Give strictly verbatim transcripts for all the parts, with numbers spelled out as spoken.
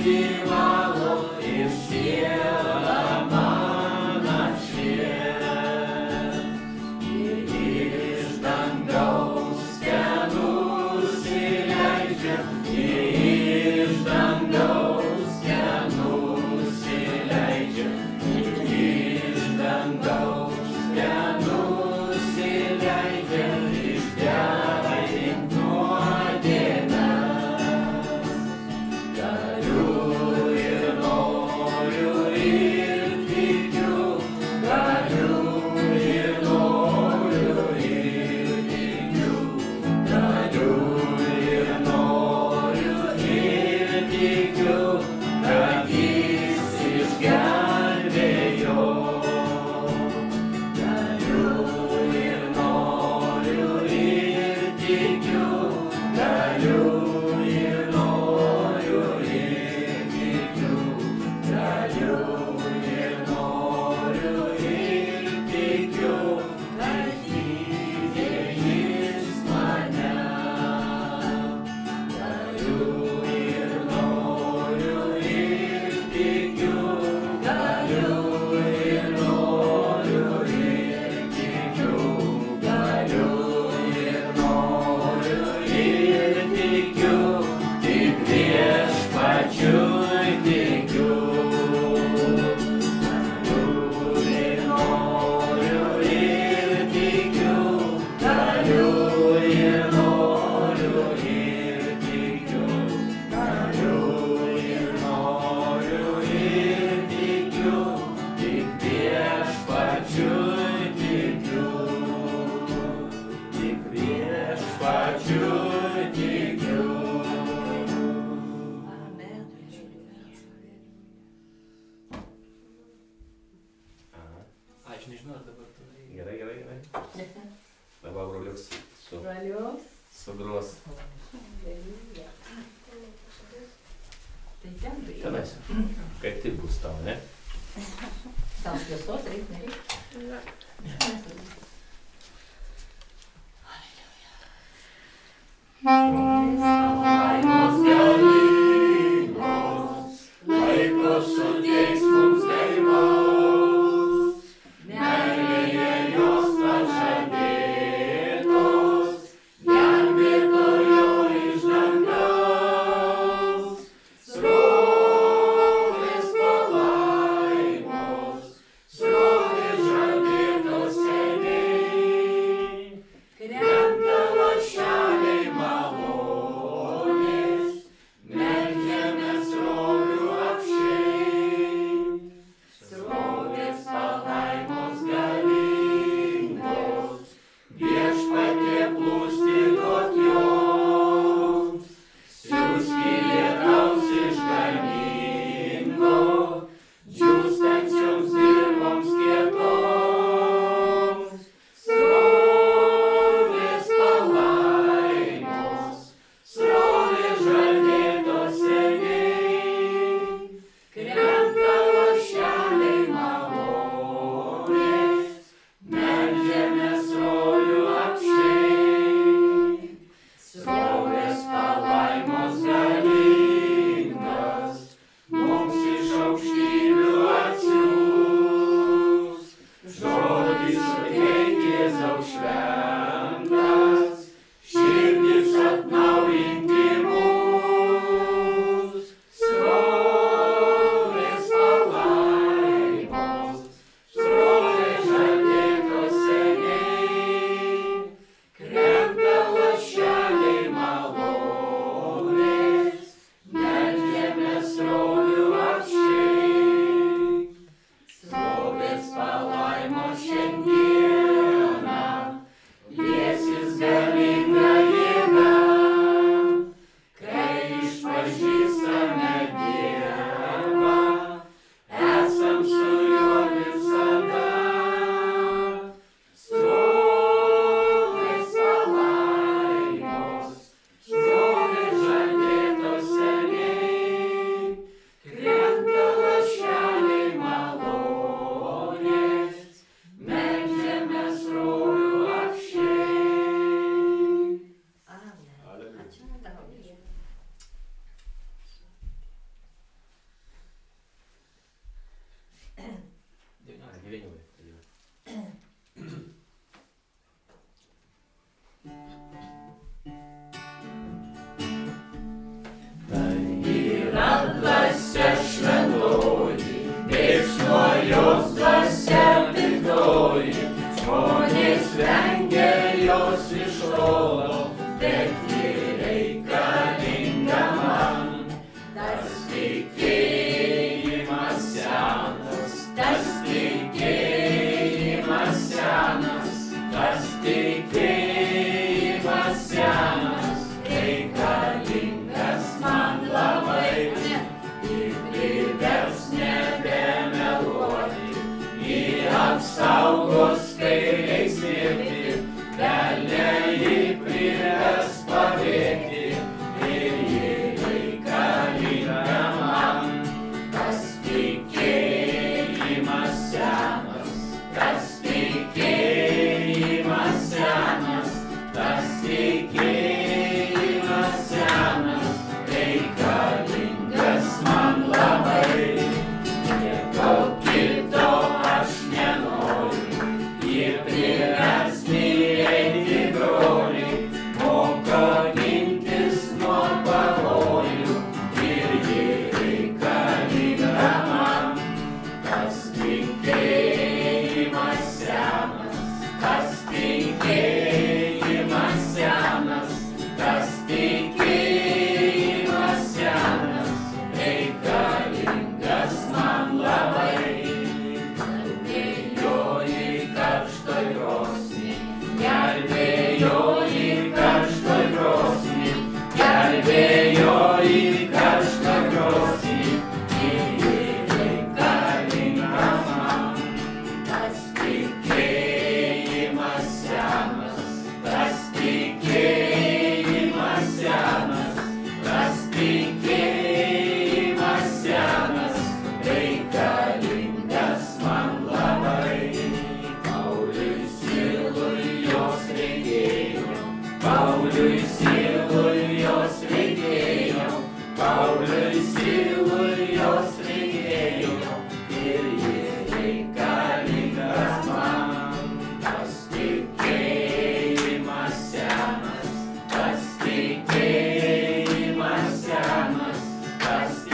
Krenta lašeliai malonūs.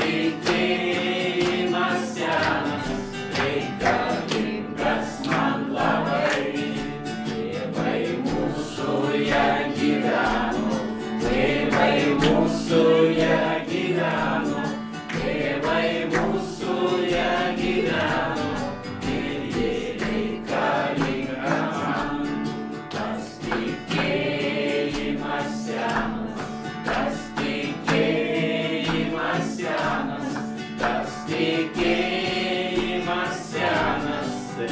tikėjimas senas, reikalingas man labai. Tėvai mūsų ją gyveno, tėvai mūsų ją gyveno, tėvai mūsų ją gyveno, ir jie reikalinga man. Tas tikėjimas senas, tas tikėjimas senas, tas tikėjimas senas,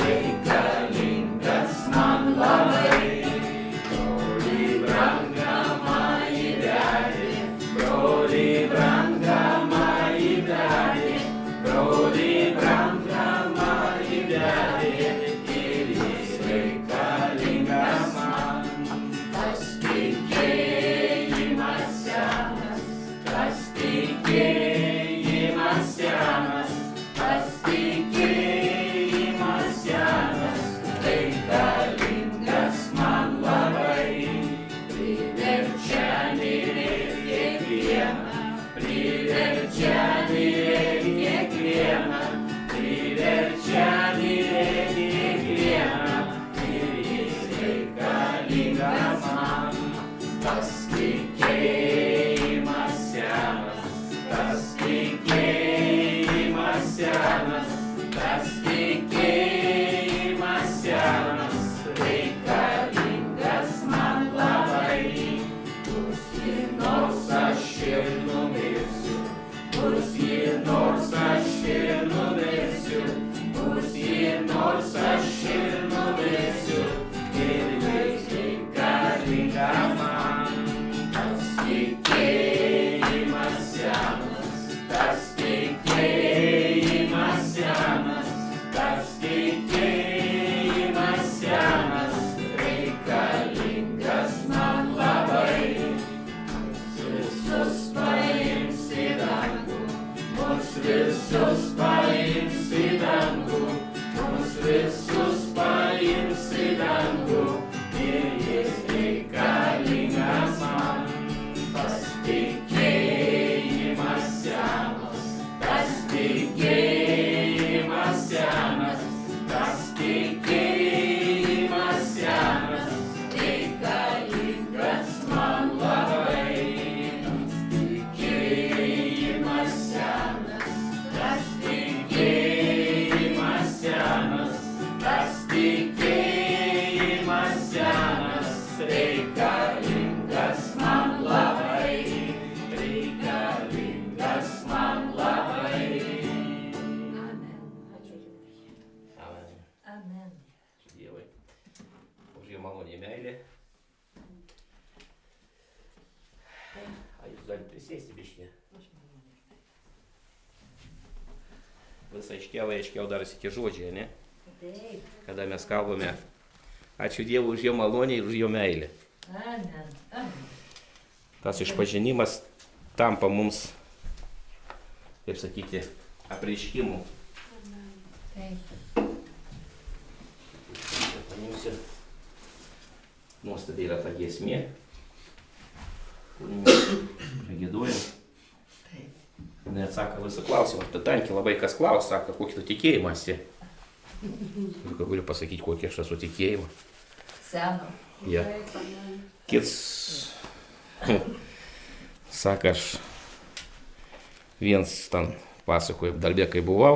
reikalingas man labai. Broli brangamąjį vedė, broli brangamąjį vedė, broli brangamąjį vedė, ir jis reikalingas man. Tas tikėjimas senas, tas tikėjimas senas, tas tikėjimas senas, reikalingas man labai. Priverčia mylėt kiekvieną, priverčia mylėt kiekvieną, priverčia mylėt kiekvieną, ir jis reikalingas man. Tas tikėjimas senas, tas tikėjimas senas, tas tikėjimas senas, reikalingas man labai. Bus jį nors aš ir numirsiu, bus jį nors aš ir numirsiu, bus jį nors aš ir numirsiu, ir jis reikalinga man. Tas tikėjimas senas, tas tikėjimas senas, tas tikėjimas senas, reikalingas man labai. Visus paims į dangų, mus visus paims į dangų, mus visus paims į dangų, ir jis reikalingas man. Tas tikėjimas senas, tas tikėjimas senas, tas tikėjimas senas, reikalingas man labai. Tikėjimas senas, tas tikėjimas senas, tas tikėjimas senas, reikalingas man labai, reikalingas man labai. Amen. Amen. Dievai, už jo malonę meilę. A jūs galite prisėsti biškį. Vis aiškiau, aiškiau darosi tie žodžiai, ne? Taip. Kada mes kalbame, ačiū Dievui už jo malonę ir už jo meilę. Amen. Amen. Tas išpažinimas tampa mums, kaip sakyti, apreiškimu. Taip. Paimsiu. Nuostabiai yra ta giesmė, kurį mes gieduojam. Taip. Net sako visą klausimą, tai tankį labai kas klaus, sako, kokį tu tikėjimą esi. Ir ką galiu pasakyti, kokį aš esu tikėjimą. Seno. Ja. Kits, sako, aš viens ten pasakoju, darbė, kai buvau.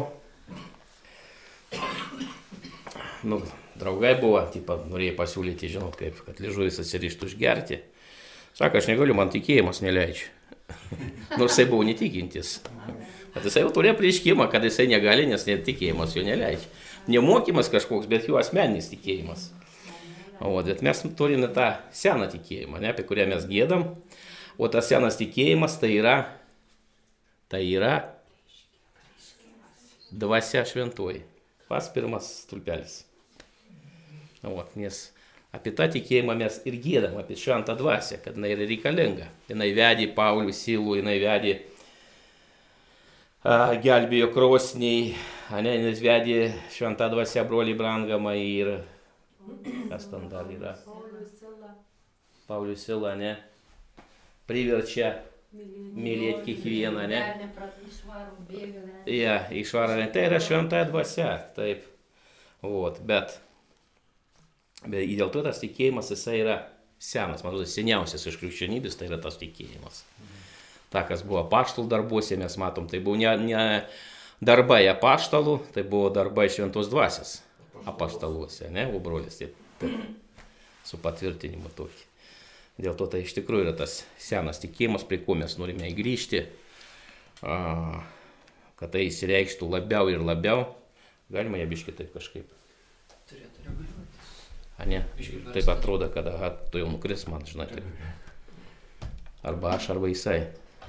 Nu, draugai buvo, tipo, norėjo pasiūlyti, žinot, kaip, kad liežuvis atsirištų išgerti. Sako, aš negaliu, man tikėjimas neleidžia. Nors jisai buvo netikintis. Bet jisai jau turėjo prieškimą, kad jisai negali, nes netikėjimas jo neleidžia. Nemokymas kažkoks, bet jo asmeninis tikėjimas. O, bet mes turime tą seną tikėjimą, ne, apie kurią mes giedam. O tas senas tikėjimas tai yra, tai yra dvasia šventoji. Pas pirmas stulpelis. O, nes apie tą tikėjimą mes ir giedam, apie šventą dvasią, kad jinai yra reikalinga. Jinai vedė Paulių Silų, jinai vedė, a, gelbėjo krosniai, ane, nes vedė šventą dvasią brolį brangamą ir kas ten dar yra? Paulių Sila, ne, priverčia mylėti kiekvieną, ne? Velnė pra išvarų bėga, velnė. Ja, išvara, tai yra šventąja dvasia, taip. Vot, bet, bet dėl to tas tikėjimas jisai yra senas, man atrodo, seniausias iš krikščionybės, tai yra tas tikėjimas. Ta, kas buvo apaštalų darbuose, mes matom, tai buvo ne, ne darbai apaštalų, tai buvo darbai šventos dvasios apaštaluose, ne, o brolis, taip, taip, su patvirtinimu tokį. Dėl to tai iš tikrųjų yra tas senas tikėjimas, prie ko mes norime įgrįžti, a, kad tai įsireikštų labiau ir labiau. Galima ją biškį taip kažkaip. Turėtų reguliuotis. A ne, taip atrodo, kad aha, tu jau nukris man, žinai, taip. Arba aš, arba jisai.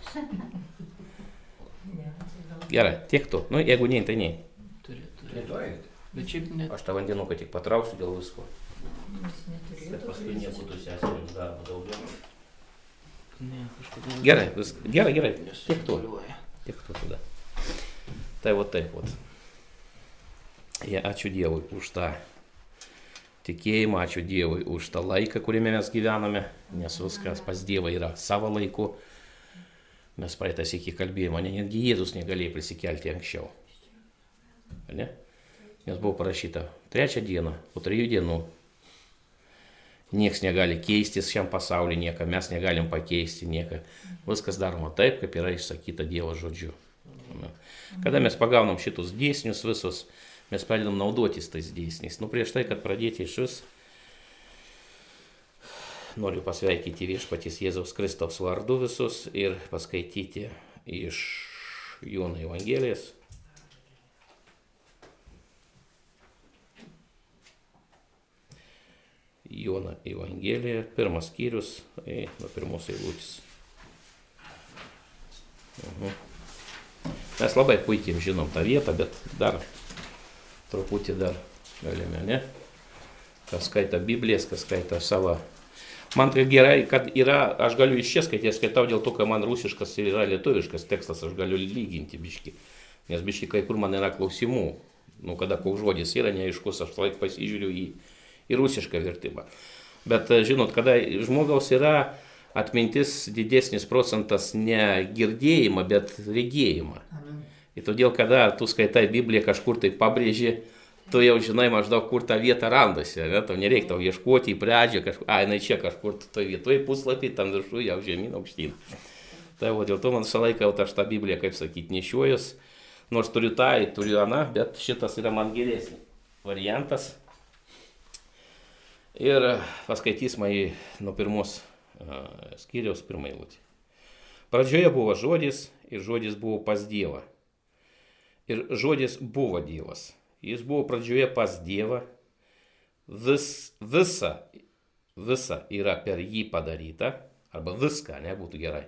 Gerai, tiek to. Nu, jeigu ne, tai ne. Turėtų, turėtų. Bet šiaip ne. Aš tą vandenuką tik patrauksiu dėl visko. Jis neturėtų. Bet paskui nebūtų seserims darbo daugiau. Ne, kažkodėl. Gerai, vis, gerai, gerai. Tiek to. Nesureguliuoja. Tiek to tada. Tai va taip, va. Ja, ačiū Dievui už tą tikėjimą, ačiū Dievui už tą laiką, kuriame mes gyvename, nes viskas pas Dievą yra savo laiku. Mes praeitas iki kalbėjimo, netgi Jėzus negalėjo prisikelti anksčiau. Ne? Nes buvo parašyta trečią dieną, po trijų dienų. Niekas negali keistis šiam pasauliu, nieką mes negalim pakeisti, nieką. Viskas daroma taip, kaip yra išsakyta Dievo žodžiu. Kada mes pagaunam šitus dėsnius visus, mes pradedam naudotis tais dėsniais. Nu, prieš tai, kad pradėti iš vis, noriu pasveikinti viešpaties Jėzaus Kristaus vardu visus ir paskaityti iš Jono Evangelijos. Jono Evangelija, pirmas skyrius, e, nuo pirmos eilutės. Uh-huh. Mes labai puikiai žinom tą vietą, bet dar truputį dar galime, ne? Kas skaita Biblijas, kas skaita savo. Man tai gerai, kad yra, aš galiu iš čia skaityti, skaitau dėl to, kad man rusiškas ir yra lietuviškas tekstas, aš galiu lyginti biškį. Nes biškį kai kur man yra klausimų. Nu, kada koks žodis yra neaiškus, aš laik pasižiūriu į, į rusišką vertimą. Bet, žinot, kada žmogaus yra atmintis didesnis procentas ne girdėjimą, bet regėjimą. Ir todėl, kada tu skaitai Bibliją kažkur tai pabrėži, tu jau žinai maždaug, kur ta vieta randasi. Ne? Tau nereikia tau ieškoti į pradžią, kažkur, a, jinai čia kažkur, tu vietoje puslapį, tam viršų jau žemyn aukštyn. Tai o dėl to man visą laiką aš tą Bibliją, kaip sakyti, nešiojus. Nors turiu tą, turiu aną, bet šitas yra man geresnis variantas. Ir paskaitys man nuo pirmos uh, skyriaus pirmą eilutę. Pradžioje buvo žodis ir žodis buvo pas Dievą. Ir žodis buvo Dievas. Jis buvo pradžioje pas Dievą. Vis, visa, visa yra per jį padaryta. Arba viską, ne, būtų gerai.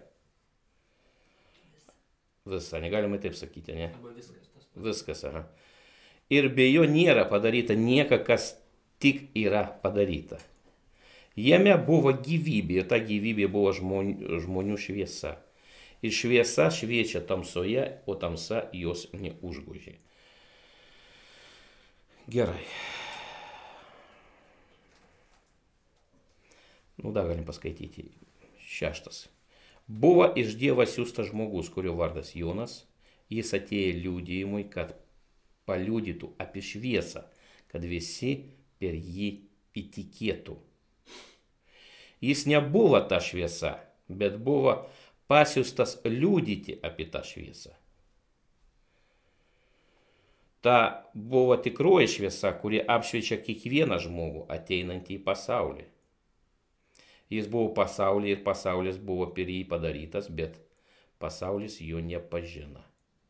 Visa, negalima taip sakyti, ne? Arba viskas tas pats. Viskas, aha. Ir be jo nėra padaryta nieka, kas tik yra padaryta. Jame buvo gyvybė ir ta gyvybė buvo žmonių, žmonių šviesa. Ir šviesa šviečia tamsoje, o tamsa jos neužgožė. Gerai. Nu, dar galim paskaityti. Šeštas. Buvo iš Dievo siųstas žmogus, kurio vardas Jonas. Jis atėjo liudijimui, kad paliudytų apie šviesą, kad visi per jį įtikėtų. Jis nebuvo ta šviesa, bet buvo pasiųstas liudyti apie tą šviesą. Ta buvo tikroji šviesa, kuri apšviečia kiekvieną žmogų ateinantį į pasaulį. Jis buvo pasaulyje ir pasaulis buvo per jį padarytas, bet pasaulis jo nepažino.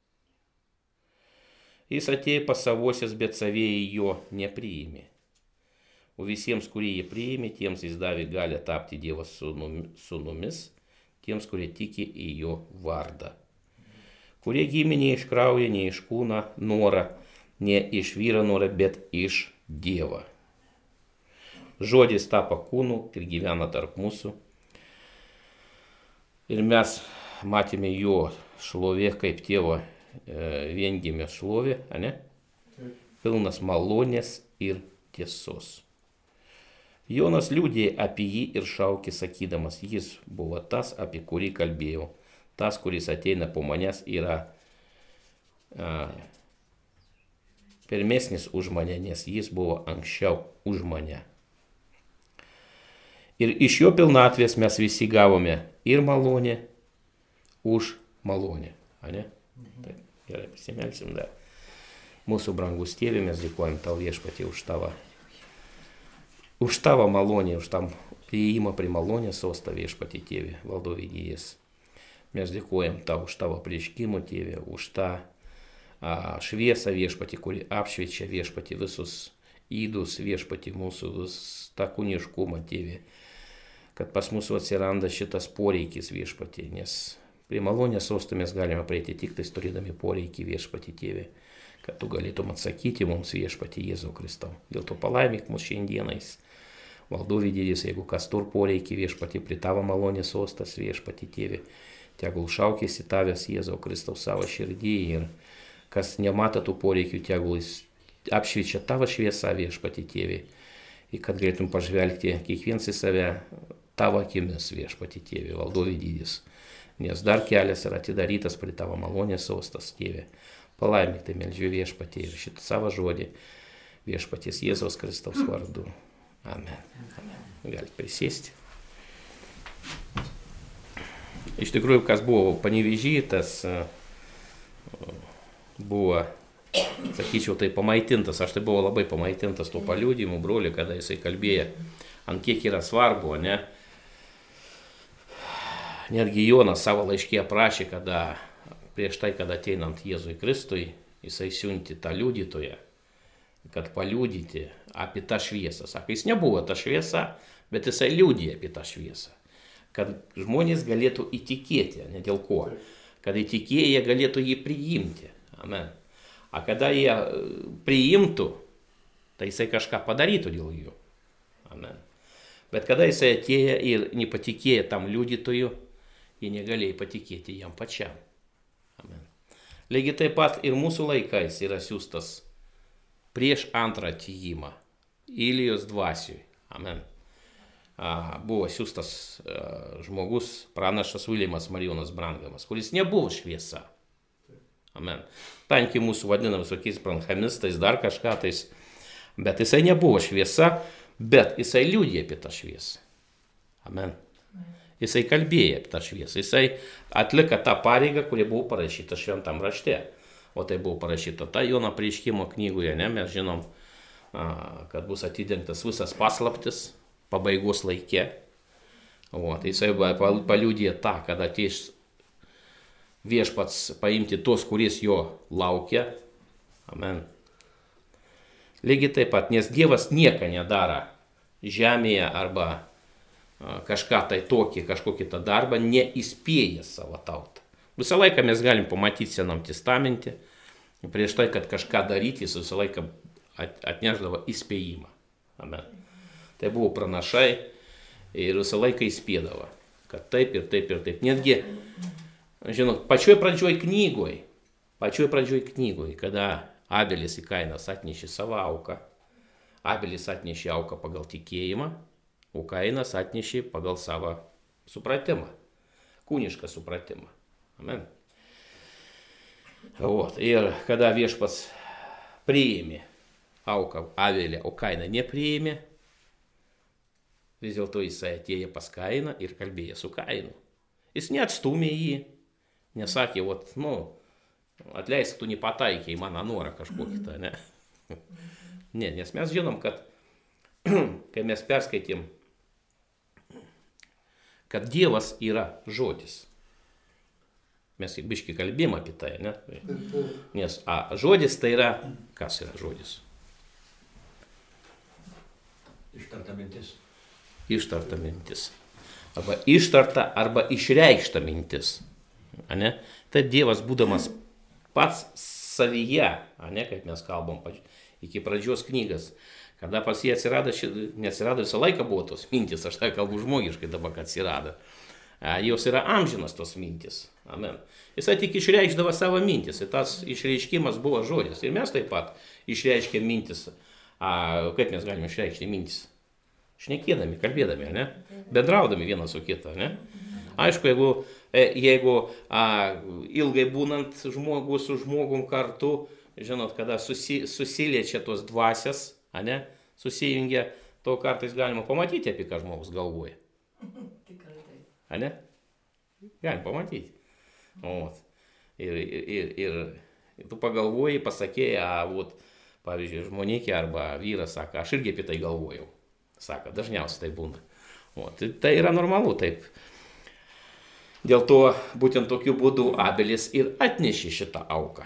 Jis atėjo pas savuosius, bet savieji jo nepriėmė. O visiems, kurie jį priėmė, tiems jis davė galią tapti Dievo sūnumis, tiems, kurie tiki į jo vardą. Kurie gimė ne iš kraujo, ne iš kūno norą, ne iš vyro norą, bet iš Dievo. Žodis tapo kūnu ir gyvena tarp mūsų. Ir mes matėme jo šlovė kaip tėvo e, viengimė šlovė, ane? Pilnas malonės ir tiesos. Jonas liudija apie jį ir šaukė sakydamas, jis buvo tas, apie kurį kalbėjau. tas, kuris ateina po manęs, yra a, pirmesnis už mane, nes jis buvo anksčiau už mane. Ir iš jo pilnatvės mes visi gavome ir malonę už malonę. Ane? Taip, gerai, pasimelsim dar. Mūsų brangus tėve, mes dėkojam tau viešpatie už tavo, už tavo malonę, už tam priėjimą prie malonės sostą viešpatie tėve, valdovydijas. Mes dėkojam tau už tavo prieškimą tėve, už tą a, šviesą viešpatie, kuri apšviečia viešpatie visus įdus viešpatie mūsų, vis tą kūniškumą tėve, kad pas mūsų atsiranda šitas poreikis viešpatie, nes prie malonės sostą mes galime prieiti tik tais turėdami poreikį viešpatie tėve, kad tu galėtum atsakyti mums viešpatie Jėzau Kristau. Dėl to palaimik mus šiandienais. Valdovydijas, jeigu kas tur poreikį viešpatie prie tavo malonės sostas viešpatie tėve, tegul šaukėsi tavęs Jėzau Kristau savo širdį ir kas nemato tų poreikių, tegul jis apšviečia tavo šviesą viešpatie tėve, ir kad galėtum pažvelgti kiekvienas į save tavo akimis viešpatie tėve, valdovydijas, nes dar kelias yra atidarytas prie tavo malonės sostas tėve. Palaimik tai meldžiu viešpatie ir šitą savo žodį viešpaties Jėzaus Kristaus vardu. Amen. Amen. Galite prisėsti. Iš tikrųjų, kas buvo Panevėžyje, tas buvo, sakyčiau, tai pamaitintas. Aš tai buvau labai pamaitintas tuo paliudijimu, broli, kada jisai kalbėjo, ant kiek yra svarbu, ne? Netgi Jonas savo laiškėje prašė, kada prieš tai, kad ateinant Jėzui Kristui, jisai siunti tą liudytoją, kad paliudyti apie tą šviesą. Sako, jis nebuvo ta šviesa, bet jisai liudija apie tą šviesą. Kad žmonės galėtų įtikėti, ne dėl ko. Kad įtikėję jie galėtų jį priimti. Amen. A kada jie priimtų, tai jisai kažką padarytų dėl jų. Amen. Bet kada jisai atėjo ir nepatikėjo tam liudytojui, jie negalėjo patikėti jam pačiam. Amen. Lygiai taip pat ir mūsų laikais yra siūstas prieš antrą atėjimą Ilijos dvasiui. Amen. A, buvo siūstas a, žmogus, pranašas Viljamas Marijonas Branhamas, kuris nebuvo šviesa. Amen. Tankiai mūsų vadina visokiais branhamistais, dar kažką tais, bet jisai nebuvo šviesa, bet jisai liudija apie tą šviesą. Amen. Jisai kalbėjo apie tą šviesą, jisai atliko tą pareigą, kuri buvo parašyta šventam rašte. O tai buvo parašyta ta Jono apreiškimo knygoje, ne? Mes žinom, a, kad bus atidengtas visas paslaptis pabaigos laike. O tai jisai paliudė tą, kad ateis viešpats paimti tos, kuris jo laukia. Amen. Lygiai taip pat, nes Dievas nieko nedaro žemėje arba kažką tai tokį, kažkokį tą darbą, neįspėja savo tautą. Visą laiką mes galim pamatyti Senam testamente, prieš tai, kad kažką daryti, jis visą laiką atnešdavo įspėjimą. Amen. Tai buvo pranašai ir visą laiką įspėdavo, kad taip ir taip ir taip. Netgi, žinot, pačioj pradžioj knygoj, pačioj pradžioj knygoj, kada Abelis į Kainas atnešė savo auką, Abelis atnešė auką pagal tikėjimą, o Kainas atnešė pagal savo supratimą, kūnišką supratimą. Amen. Ot, ir kada viešpats priėmė auką Abelį, o Kainą nepriėmė, vis dėlto jisai atėjo pas Kainą ir kalbėjo su Kainu. Jis neatstumė jį, nesakė, ot, nu, atleisk, tu nepataikė į mano norą kažkokį tą, ne? Ne, nes mes žinom, kad kai mes perskaitėm, kad Dievas yra žodis. Mes biškai kalbėjom apie tai, ne? Nes a, žodis tai yra, kas yra žodis? Ištarta mintis. Ištarta mintis. Arba ištarta, arba išreikšta mintis. Ane? Tai Dievas būdamas pats savyje, ane, kaip mes kalbam iki pradžios knygas, kada pas jį atsirado, neatsirado visą laiką buvo tos mintis, aš tai kalbu žmogiškai dabar, kad atsirado. Jos yra amžinas tos mintis. Amen. Jisai tik išreikšdavo savo mintis ir tas išreiškimas buvo žodis. Ir mes taip pat išreiškėm mintis. A, kaip mes galime išreikšti mintis? Šnekėdami, kalbėdami, ne? Bendraudami vienas su kita, ne? Aišku, jeigu, e, jeigu a, ilgai būnant žmogus su žmogum kartu, žinot, kada susi, susiliečia tos dvasias, ane, susijungia, to kartais galima pamatyti, apie ką žmogus galvoja. Tikrai taip. Ane? Galim pamatyti. O, ir, ir, ir, ir tu pagalvoji, pasakėjai, a, vat, pavyzdžiui, žmonėkė arba vyras sako, aš irgi apie tai galvojau. Sako, dažniausiai tai būna. O, tai, tai yra normalu, taip. Dėl to būtent tokiu būdu Abelis ir atnešė šitą auką.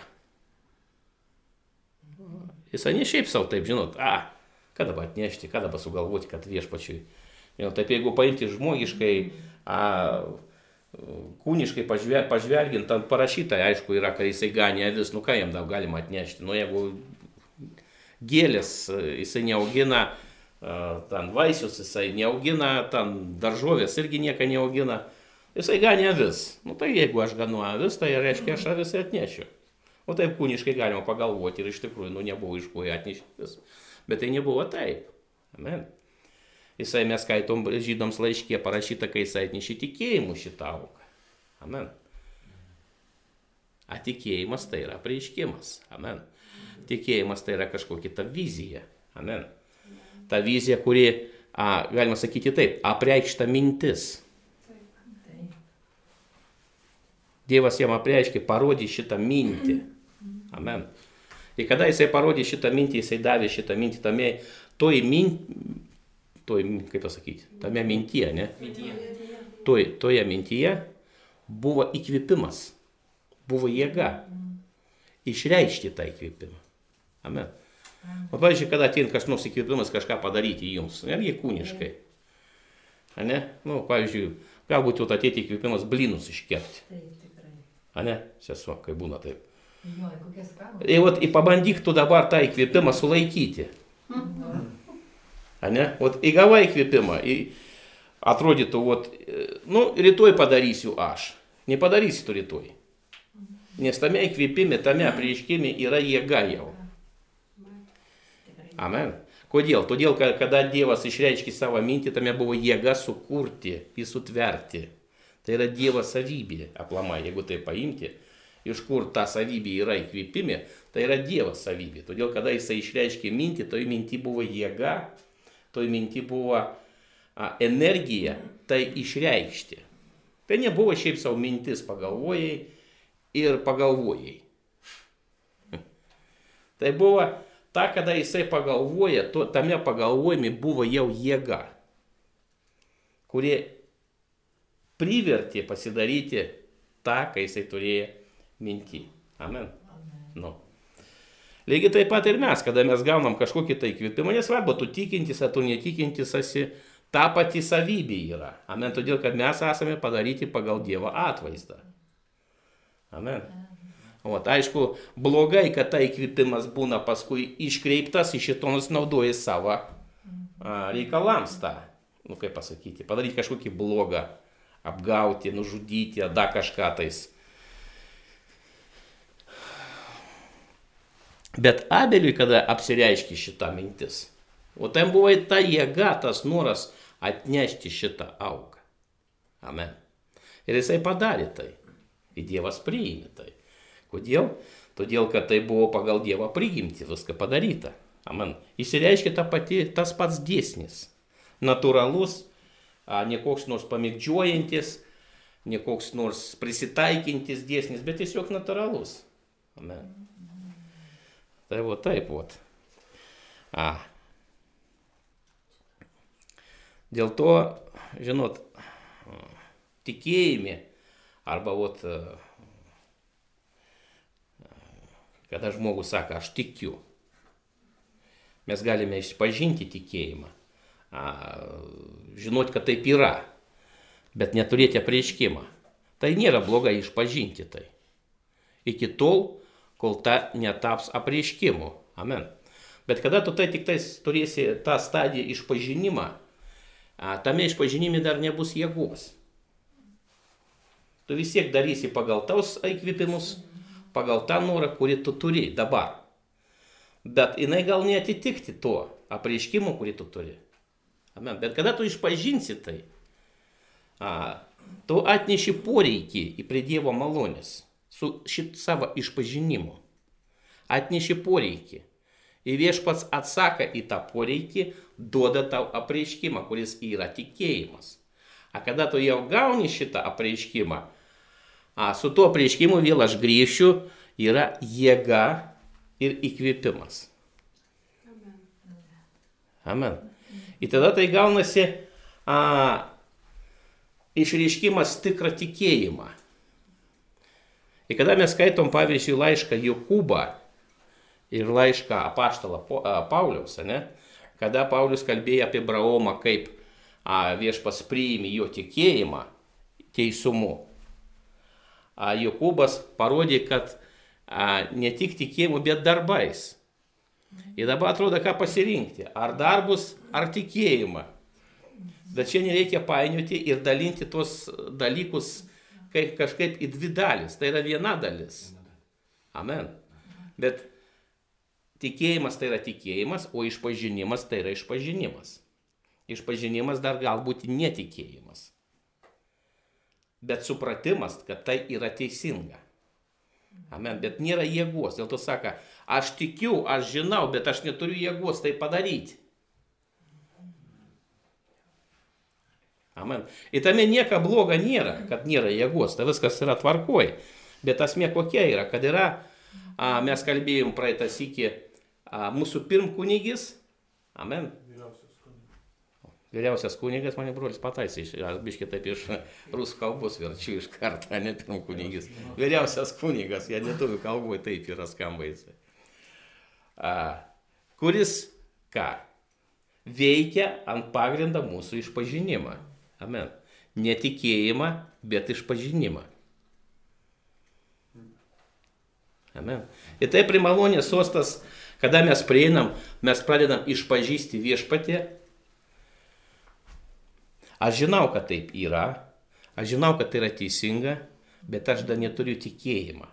Jis ne šiaip savo taip, žinot, a, kada dabar atnešti, kada dabar sugalvoti, kad viešpačiui. Žinot, taip jeigu paimti žmogiškai, a, kūniškai pažvel, pažvelgiant, ten parašyta, aišku, yra, kai jisai ganė avis, nu ką jam daug galima atnešti. Nu jeigu gėlės jisai neaugina, ten vaisius jisai neaugina, ten daržovės irgi nieko neaugina, jisai ganė avis. Nu tai jeigu aš ganu avis, tai reiškia, aš avis atnešiu. O taip kūniškai galima pagalvoti ir iš tikrųjų, nu nebuvo iš ko atneštis. Bet tai nebuvo taip. Amen. Jisai mes skaitom žydams laiškė parašyta, kai jisai atnešė tikėjimu šitą auką. Amen. A tikėjimas tai yra apreiškimas. Amen. Tikėjimas tai yra kažkokia ta vizija. Amen. Ta vizija, kuri, a, galima sakyti taip, apreikšta mintis. Dievas jam apreiškė, parodė šitą mintį. Amen. Ir kada jisai parodė šitą mintį, jisai davė šitą mintį tame, toj mintį, toj, kaip pasakyti, tame mintyje, ne? Mintyje. Toj, toje mintyje buvo įkvėpimas, buvo jėga išreikšti tą įkvėpimą. Amen. O pavyzdžiui, kada ateina kas nors įkvėpimas kažką padaryti jums, netgi kūniškai. Ane? Nu, pavyzdžiui, galbūt jau atėti įkvėpimas blynus iškepti. Taip, tikrai. Ane, sesuo, kai būna taip. Jo, kokie skanūs. Ir vat, pabandyk tu dabar tą įkvėpimą sulaikyti. Ane? Vat, įgavai įkvėpimą. Į, atrodytų, vat, nu, rytoj padarysiu aš. Nepadarysi tu rytoj. Nes tame įkvėpime, tame apreiškime yra jėga jau. Amen. Kodėl? Todėl, kad kada Dievas išreiškė savo mintį, tame buvo jėga sukurti, jį sutverti. Tai yra Dievo savybė, aplamai, jeigu tai paimti, iš kur ta savybė yra įkvėpime, tai yra Dievo savybė. Todėl, kada jisai išreiškė mintį, toj mintį buvo jėga, toj mintį buvo a, energija, tai išreikšti. Tai nebuvo šiaip savo mintis, pagalvojai ir pagalvojai. Tai buvo ta, kada jisai pagalvoja, to, tame pagalvojime buvo jau jėga, kurie privertė pasidaryti tą, ką jisai turėjo mintį. Amen. Amen. Nu. Lygiai taip pat ir mes, kada mes gaunam kažkokį tai įkvėpimą, nesvarbu, tu tikintis ar tu netikintis esi, ta pati savybė yra. Amen. Todėl, kad mes esame padaryti pagal Dievo atvaizdą. Amen. O, aišku, blogai, kad tai įkvėpimas būna paskui iškreiptas, iš šitonas naudoja savo a, reikalams tą, nu kaip pasakyti, padaryti kažkokį blogą, apgauti, nužudyti, ar dar kažką tais. Bet Abeliui, kada apsireiškė šitą mintis, o ten buvo ta jėga, tas noras atnešti šitą auką. Amen. Ir jisai padarė tai. Ir Dievas priėmė tai. Kodėl? Todėl, kad tai buvo pagal Dievo prigimtį viską padaryta. Amen. Įsireiškia ta pati, tas pats dėsnis. Natūralus, a, ne koks nors pamėgdžiojantis, ne koks nors prisitaikintis dėsnis, bet tiesiog natūralus. Amen. Tai va taip, va. A. Dėl to, žinot, tikėjime, arba vat, kada žmogus sako, aš tikiu, mes galime išpažinti tikėjimą, a, žinoti, kad taip yra, bet neturėti apreiškimą. Tai nėra blogai išpažinti tai. Iki tol, kol ta netaps apreiškimu. Amen. Bet kada tu tai tik tais turėsi tą stadiją išpažinimą, a, tame išpažinime dar nebus jėgos. Tu vis tiek darysi pagal taus įkvėpimus, pagal tą norą, kurį tu turi dabar. Bet jinai gal neatitikti to apreiškimo, kurį tu turi. Amen. Bet kada tu išpažinsi tai, a, tu atneši poreikį į prie Dievo malonės su šit savo išpažinimu. Atneši poreikį. Ir viešpats atsaka į tą poreikį, duoda tau apreiškimą, kuris yra tikėjimas. A kada tu jau gauni šitą apreiškimą, a, su tuo apreiškimu vėl aš grįšiu, yra jėga ir įkvėpimas. Amen. Amen. Ir tada tai gaunasi a, išreiškimas tikrą tikėjimą. Ir kada mes skaitom, pavyzdžiui, laišką Jokūbą ir laišką apaštalą Pauliaus, ne? Kada Paulius kalbėjo apie Abraomą, kaip a, viešpas priėmė jo tikėjimą teisumu, a, Jokūbas parodė, kad a, ne tik tikėjimu, bet darbais. Ir dabar atrodo, ką pasirinkti, ar darbus, ar tikėjimą. Bet čia nereikia painioti ir dalinti tuos dalykus kaip kažkaip į dvi dalis. Tai yra viena dalis. Amen. Bet tikėjimas tai yra tikėjimas, o išpažinimas tai yra išpažinimas. Išpažinimas dar galbūt netikėjimas. Bet supratimas, kad tai yra teisinga. Amen. Bet nėra jėgos. Dėl to sako, aš tikiu, aš žinau, bet aš neturiu jėgos tai padaryti. Amen. Ir tame nieko bloga nėra, kad nėra jėgos, tai viskas yra tvarkoj. Bet esmė kokia yra, kad yra, a, mes kalbėjom praeitą sykį, a, mūsų pirmkunigis, amen. Vyriausias kunigas, mane brolis pataisė, aš biškai taip iš rusų kalbos verčiu iš karto, ne pirmkunigis. Vyriausias kunigas, jie lietuvių kalboje taip yra skambais. Kuris ką? Veikia ant pagrindą mūsų išpažinimą. Amen. Netikėjimą, bet išpažinimą. Amen. Ir tai primalonės sostas, kada mes prieinam, mes pradedam išpažįsti viešpatį. Aš žinau, kad taip yra, aš žinau, kad tai yra teisinga, bet aš dar neturiu tikėjimą.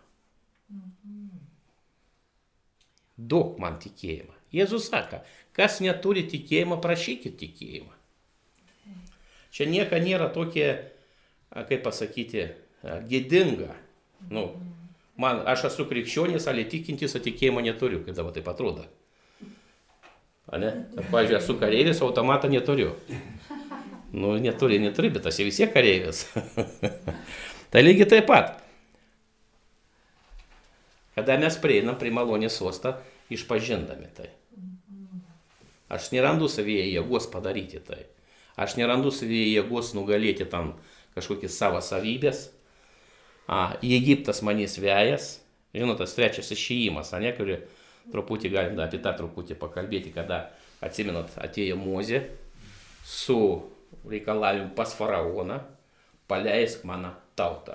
Duok man tikėjimą. Jėzus sako, kas neturi tikėjimą, prašykit tikėjimą. Čia nieka nėra tokie, kaip pasakyti, gėdinga. Nu, man, aš esu krikščionis, ale tikintis, o tikėjimo neturiu, kaip dabar taip atrodo. Ane? Pavyzdžiui, esu kareivis, automatą neturiu. Nu, neturi, neturi, bet aš jau vis tiek kareivis. Tai lygiai taip pat. Kada mes prieinam prie malonės sostą, išpažindami tai. Aš nerandu savyje jėgos padaryti tai. Aš nerandu savyje jėgos nugalėti tam kažkokias savo savybės. A, Egiptas manęs vejas. Žinot, tas trečias išėjimas, ne, kurį truputį galim da, apie tą truputį pakalbėti, kada, atsimenat, atėjo Mozė su reikalavimu pas faraoną, paleisk mano tautą.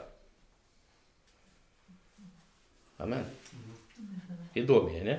Amen. Įdomiai, ne?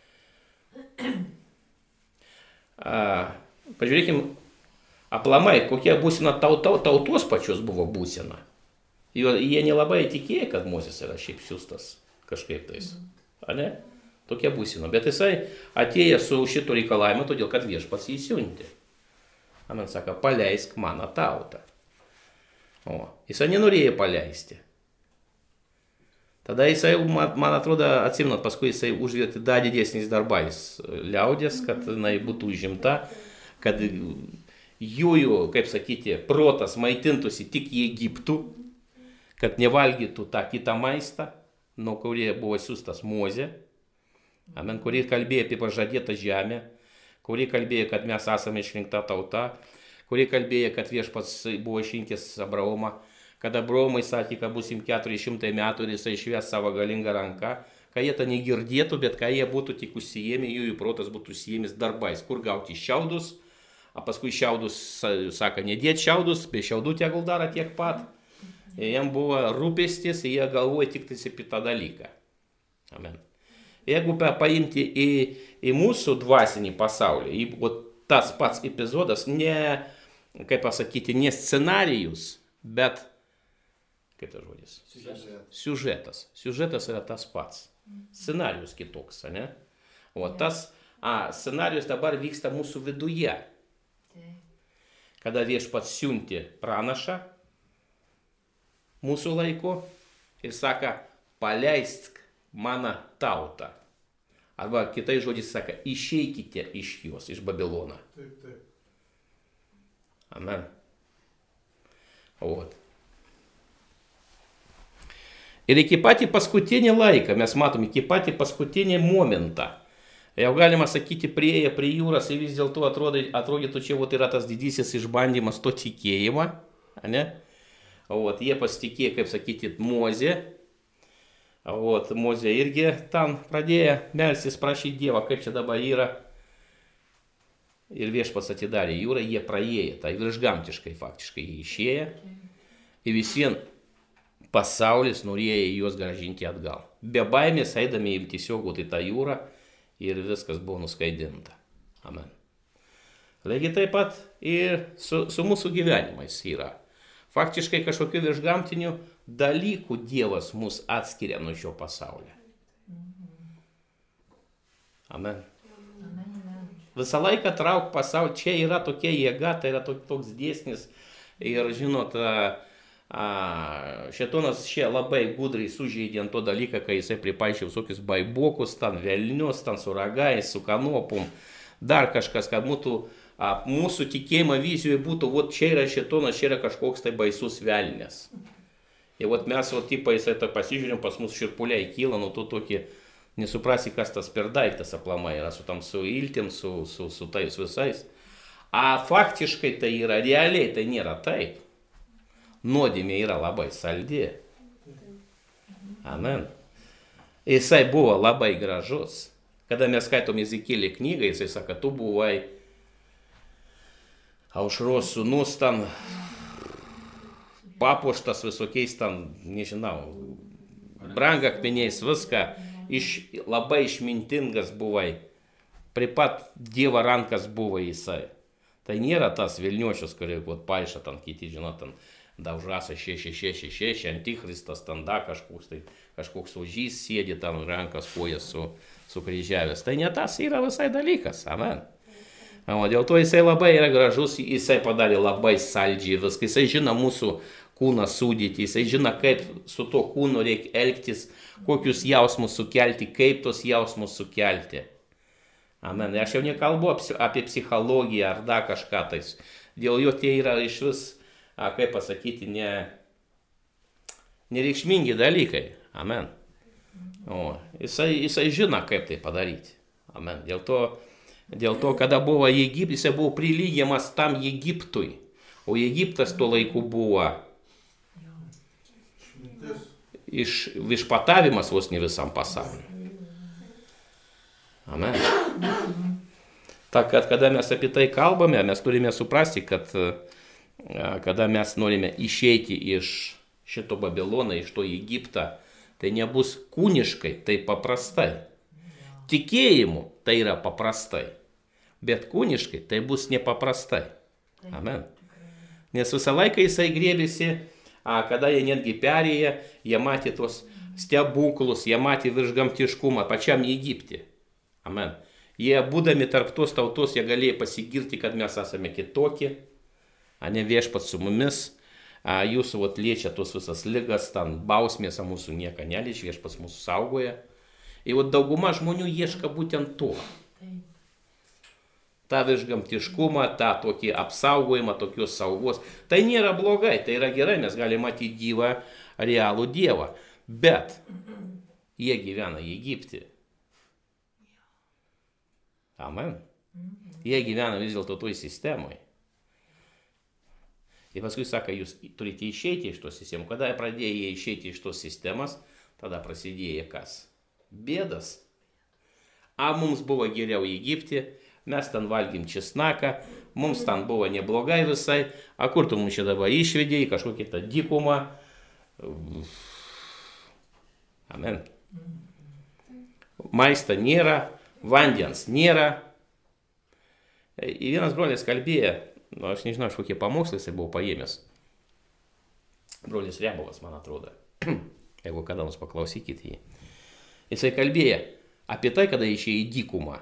A, pažiūrėkim, aplamai, kokia būsena tauta, tautos pačios buvo būsena. Jie nelabai tikėjo, kad Mozės yra šiaip siųstas kažkaip tais. A ne? Tokia būsena. Bet jisai atėjo su šito reikalavimu, todėl kad viešpats jį siuntė. Amen, sako, paleisk mano tautą. O, jisai nenorėjo paleisti. Tada jisai, man atrodo, atsimenat, paskui jisai užvietė dar didesniais darbais liaudės, kad jinai būtų užimta, kad jųjų, kaip sakyti, protas maitintųsi tik į Egiptų, kad nevalgytų tą kitą maistą, nuo kurie buvo siūstas Mozė, amen, kurie kalbėjo apie pažadėtą žemę, kurie kalbėjo, kad mes esame išrinkta tauta, kurie kalbėjo, kad viešpats buvo išrinkęs Abraomą, kad Abraomai sakė, kad busim keturi šimtai metų ir jisai išves savo galingą ranką, kad jie tą negirdėtų, bet kad jie būtų tik užsijėmę, jų protas būtų užsijėmęs darbais, kur gauti šiaudus, o paskui šiaudus, sako, nedėt šiaudus, be šiaudų tegul daro tiek pat. Ir jiem buvo rūpestis, jie galvoja tik tai apie tą dalyką. Amen. Jeigu paimti į, į mūsų dvasinį pasaulį, į, o tas pats epizodas, ne, kaip pasakyti, ne scenarijus, bet, kaip tas žodis? Siužetas. Siužetas. Siužetas yra tas pats. Scenarijus kitoks, ne? O tas a, scenarijus dabar vyksta mūsų viduje. Kada viešpats siunti pranašą, mūsų laiku ir sako, paleisk mano tautą. Arba kitai žodžiais sako, išeikite iš jos, iš Babilono. Taip, taip. Amen. Вот. Ir iki patį paskutinį laiką, mes matom, iki patį paskutinį momentą, jau galima sakyti, prieėję prie jūros ir vis dėlto atrodytų, atrodytų, čia vat, yra tas didysis išbandymas to tikėjimo, ne? Vat, jie pasitikėjo, kaip sakyti, Mozė. Vat, Mozė irgi ten pradėjo melstis, prašyti Dievą, kaip čia dabar yra. Ir viešpats atidarė jūrą, jie praėjo, tai viršgamtiškai faktiškai jie išėjo. Ir visien pasaulis norėjo juos gražinti atgal. Be baimės eidami tiesiog į tą jūrą ir viskas buvo nuskaidinta. Amen. Lygiai taip pat ir su, su mūsų gyvenimais yra. Faktiškai kažkokių viršgamtinių dalykų Dievas mus atskiria nuo šio pasaulio. Amen. Visą laiką trauk pasaulį, čia yra tokia jėga, tai yra toks dėsnis. Ir žinot, šėtonas čia labai gudriai sužeidė ant to dalyką, kai jisai pripaišė visokius baibokus, ten velnius, ten su ragais, su kanopum, dar kažkas, kad būtų, a, mūsų tikėjimo vizijoje būtų, vat čia yra šėtonas, čia yra kažkoks tai baisus velnės. Ir vat mes, vat tipa, jisai tą pasižiūrėjom, pas mus širpuliai kyla, nu tu tokį, nesuprasi, kas tas per daiktas aplamai yra, su tam su iltim, su, su, su tais visais. A faktiškai tai yra, realiai tai nėra taip. Nuodėmė yra labai saldi. Amen. Jisai buvo labai gražus. Kada mes skaitom Ezekėlį knygą, jisai sako, tu buvai aušros sūnus ten, papuoštas visokiais ten, nežinau, brangakmeniais viską. Iš, labai išmintingas buvai, prie pat Dievo rankas buvo jisai. Tai nėra tas Vilniuočius, kurie paiša ten kiti, žinot, ten daužasa šeši šeši šeši, antikristas, ten da kažkoks, tai kažkoks ožys sėdi ten rankas kojas su, su kryžiavęs. Tai ne tas yra visai dalykas, amen. O dėl to jisai labai yra gražus, jisai padarė labai saldžiai viską, jisai žino mūsų kūną sudėti, jisai žino, kaip su to kūnu reikia elgtis, kokius jausmus sukelti, kaip tos jausmus sukelti. Amen. Aš jau nekalbu apie psichologiją ar da kažką tais. Dėl jo tie yra iš vis, a, kaip pasakyti, ne, nereikšmingi dalykai. Amen. O, jisai, jisai žino, kaip tai padaryti. Amen. Dėl to, dėl to kada buvo Egiptas, jisai buvo prilygiamas tam Egiptui. O Egiptas tuo laiku buvo iš viešpatavimas vos ne visam pasauliu. Amen. Ta, kad kada mes apie tai kalbame, mes turime suprasti, kad kada mes norime išeiti iš šito Babilono, iš to Egiptą, tai nebus kūniškai, tai paprastai. Tikėjimu tai yra paprastai, bet kūniškai tai bus nepaprastai. Amen. Nes visą laiką jisai grėbėsi, a, kada jie netgi perėję, jie matė tos stebuklus, jie matė viršgamtiškumą pačiam Egipte. Amen. Jie būdami tarp tos tautos, jie galėjo pasigirti, kad mes esame kitokie, a ne viešpats su mumis, a, jūsų vat liečia tos visas ligas, ten bausmės, mūsų nieko neliečia, viešpats mūsų saugoja. Ir vat dauguma žmonių ieška būtent to. tą viršgamtiškumą, tą tokį apsaugojimą, tokios saugos. Tai nėra blogai, tai yra gerai, mes galime matyti gyvą, realų Dievą. Bet jie gyvena Egipte. Amen. Jie gyvena vis dėlto toj sistemoje. Ir paskui sako, jūs turite išeiti iš tos sistemos. Kada pradėjo išeiti iš tos sistemos, tada prasidėjo kas? Bėdas. A mums buvo geriau Egipte, mes ten valgym česnaką, mums ten buvo neblogai visai, a kur tu mums čia dabar išvedė į kažkokį tą dykumą. Amen. Maisto nėra, vandens nėra. Ir vienas brolis kalbėjo, nu, aš nežinau, aš kokie pamokslai jisai buvo paėmęs. Brolis Riabovas, man atrodo. Jeigu kada nors paklausykit jį. Jisai kalbėjo apie tai, kada išėjo į dykumą.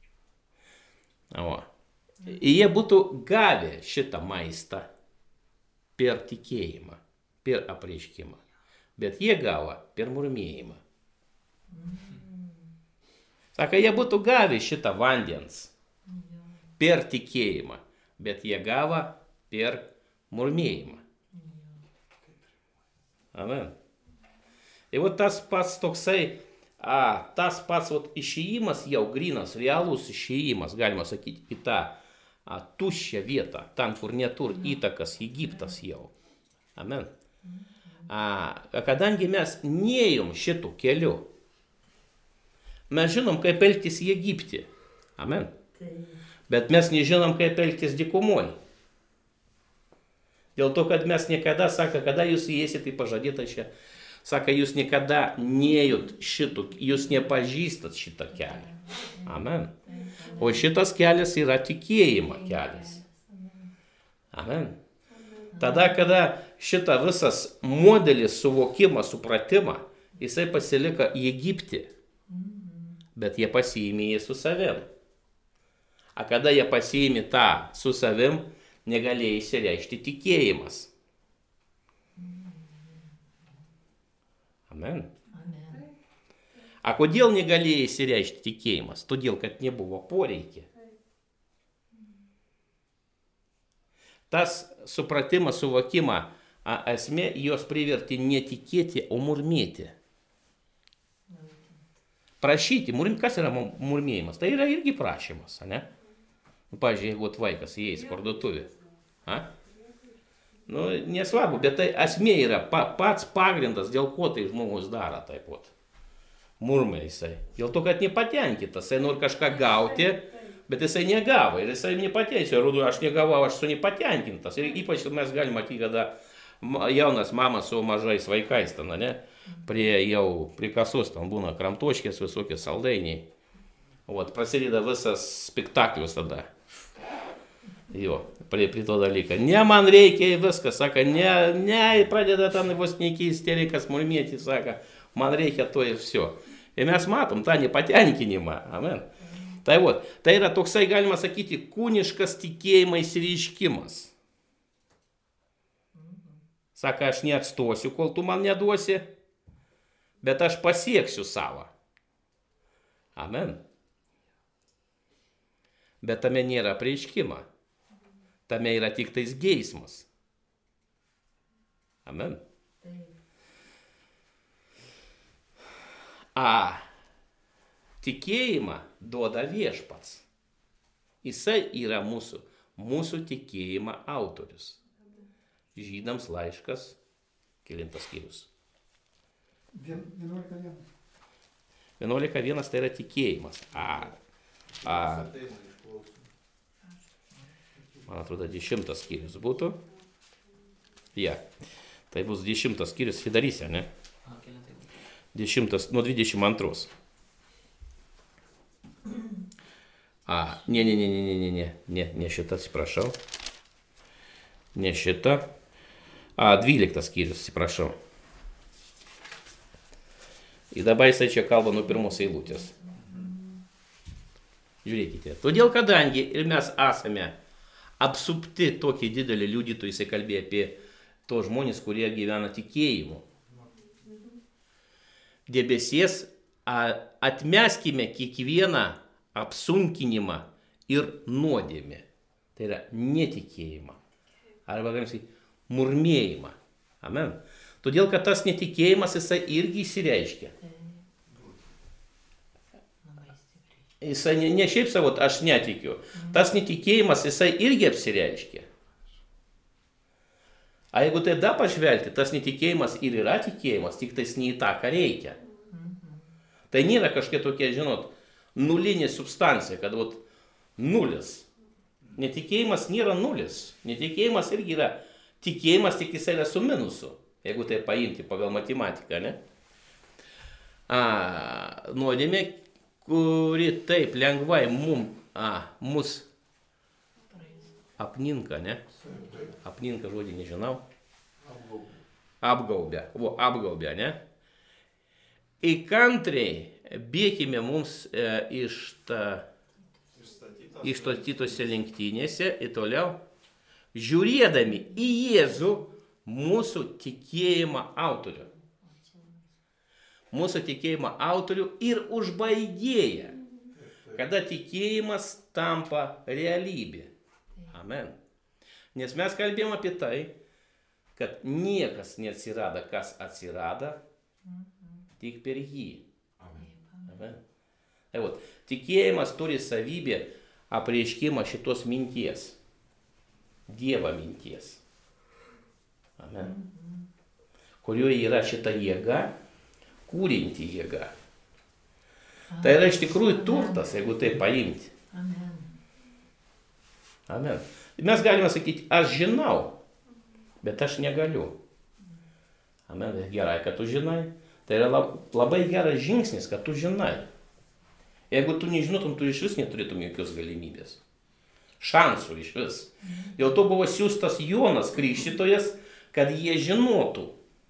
O. Ir jie būtų gavę šitą maistą per tikėjimą. per apreiškimą, bet jie gavo per murmėjimą. Sako, jie būtų gavę šitą vandens per tikėjimą, bet jie gavo per murmėjimą. Amen. Ir vat tas pats toksai, a, tas pats vat išėjimas jau grinas, realus išėjimas, galima sakyti, į tą a, tuščią vietą, ten, kur neturi įtakas Egiptas jau. Amen. A, kadangi mes neėjom šitų kelių, mes žinom, kaip elgtis į Egiptį. Amen. Bet mes nežinom, kaip elgtis dykumoj. Dėl to, kad mes niekada, sako, kada jūs įeisit į pažadėtą šią, sako, jūs niekada neėjot šitų, jūs nepažįstat šitą kelią. Amen. O šitas kelias yra tikėjimo kelias. Amen. Tada, kada šitą visas modelis, suvokimą, supratimą, jisai pasiliko į Egiptį, bet jie pasiėmė jį su savim. A kada jie pasiėmė tą su savim, negalėjo įsireikšti tikėjimas. Amen. Amen. A kodėl negalėjo įsireikšti tikėjimas? Todėl, kad nebuvo poreikio. Tas supratimas, suvokimą, a, esmė jos privertė netikėti, o murmėti. Prašyti, murm, kas yra murmėjimas? Tai yra irgi prašymas, ne? Nu, pavyzdžiui, jeigu vaikas įeis parduotuvė. A? Nu, nesvarbu, bet tai esmė yra pa, pats pagrindas, dėl ko tai žmogus daro taip pat. Murmė jisai. Dėl to, kad nepatenkintas, jisai nori kažką gauti, bet jisai negavo. Ir jisai nepateisė, rudu, aš negavau, aš esu nepatenkintas. Ir ypač mes galime matyti, kada jaunas mama su mažais vaikais, ten, ne? Prie jau prie kasos, ten būna kramtoškės, visokie saldainiai. Vat, prasideda visas spektaklius tada. Jo, prie, prie to dalyką. Ne, man reikia viskas, sako, ne, ne, pradeda ten vos neiki isterikas murmėti, sako, man reikia to ir все. Ir mes matom tą nepatenkinimą. Amen. Tai, vat, tai yra toksai, galima sakyti, kūniškas tikėjimo išsireiškimas. Sako, aš neatstosiu, kol tu man neduosi, bet aš pasieksiu savo. Amen. Bet tame nėra apreiškimo. Tame yra tik tais geismas. Amen. A tikėjimą duoda viešpats. Jisai yra mūsų, mūsų tikėjimo autorius. Žydams laiškas, kelintas skyrius. vienuolika vienas. vienuolika vienas tai yra tikėjimas. A, a, man atrodo, dešimtas skyrius būtų. Ja, tai bus dešimtas skyrius Fidarysė, ne? Dešimtas, nuo dvidešimt antros. A, ne, ne, ne, ne, ne, ne, ne, ne šitą, atsiprašau. Ne šitą. A, dvyliktas skyrius, atsiprašau. Ir dabar jisai čia kalba nuo pirmos eilutės. Žiūrėkite. Todėl, kadangi ir mes esame apsupti tokį didelį liudytojų, jisai kalbėjo apie tos žmonės, kurie gyvena tikėjimu. Debesies, atmeskime kiekvieną apsunkinimą ir nuodėmę. Tai yra netikėjimą. Arba, galim sakyti, murmėjimą. Amen. Todėl, kad tas netikėjimas, jisai irgi įsireiškia. Jisai ne, ne šiaip savo, aš netikiu. Tas netikėjimas, jisai irgi apsireiškia. A jeigu tai da pažvelgti, tas netikėjimas ir yra tikėjimas, tik tais ne į tą, ką reikia. Tai nėra kažkokia tokia, žinot, nulinė substancija, kad vat, nulis. Netikėjimas nėra nulis. Netikėjimas irgi yra tikėjimas, tik jisai yra su minusu. Jeigu tai paimti pagal matematiką, ne? A, nuodėmė, kuri taip lengvai mum, a, mus apninka, ne? Apninka žodį nežinau. Apgaubia. O, apgaubia, ne? Įkantriai bėkime mums e, iš ta, išstatytose lenktynėse ir toliau, žiūrėdami į Jėzų, mūsų tikėjimo autorių. Mūsų tikėjimo autorių ir užbaigėja, kada tikėjimas tampa realybė. Amen. Nes mes kalbėjom apie tai, kad niekas neatsirado, kas atsirado, tik per jį. Amen. Tai vat, tikėjimas turi savybę apreiškimą šitos minties. Dievo minties. Amen. Kurioje yra šita jėga, kūrinti jėga. Tai yra iš tikrųjų turtas, jeigu tai paimti. Amen. Amen. Mes galime sakyti, aš žinau, bet aš negaliu. Amen. Gerai, kad tu žinai. Tai yra labai geras žingsnis, kad tu žinai. Jeigu tu nežinotum, tu iš vis neturėtum jokios galimybės. Šansų iš vis. Dėl to buvo siųstas Jonas Krikštytojas, kad jie žinotų.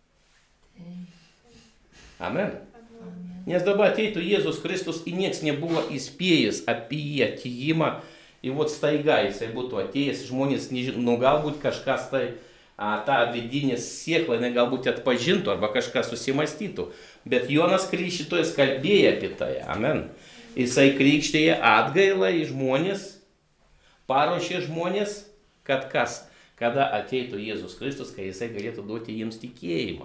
Amen. Nes dabar ateitų Jėzus Kristus ir nieks nebuvo įspėjęs apie jį atėjimą. Ir vot staiga jisai būtų atėjęs, žmonės, nu galbūt kažkas tai, a, tą vidinį sėklą, ne, galbūt atpažintų arba kažkas susimastytų. Bet Jonas Krikštytojas kalbėjo apie tai. Amen. Jisai krikštėje atgailą į žmonės, paruošė žmonės, kad kas, kada ateitų Jėzus Kristus, kai jisai galėtų duoti jiems tikėjimą.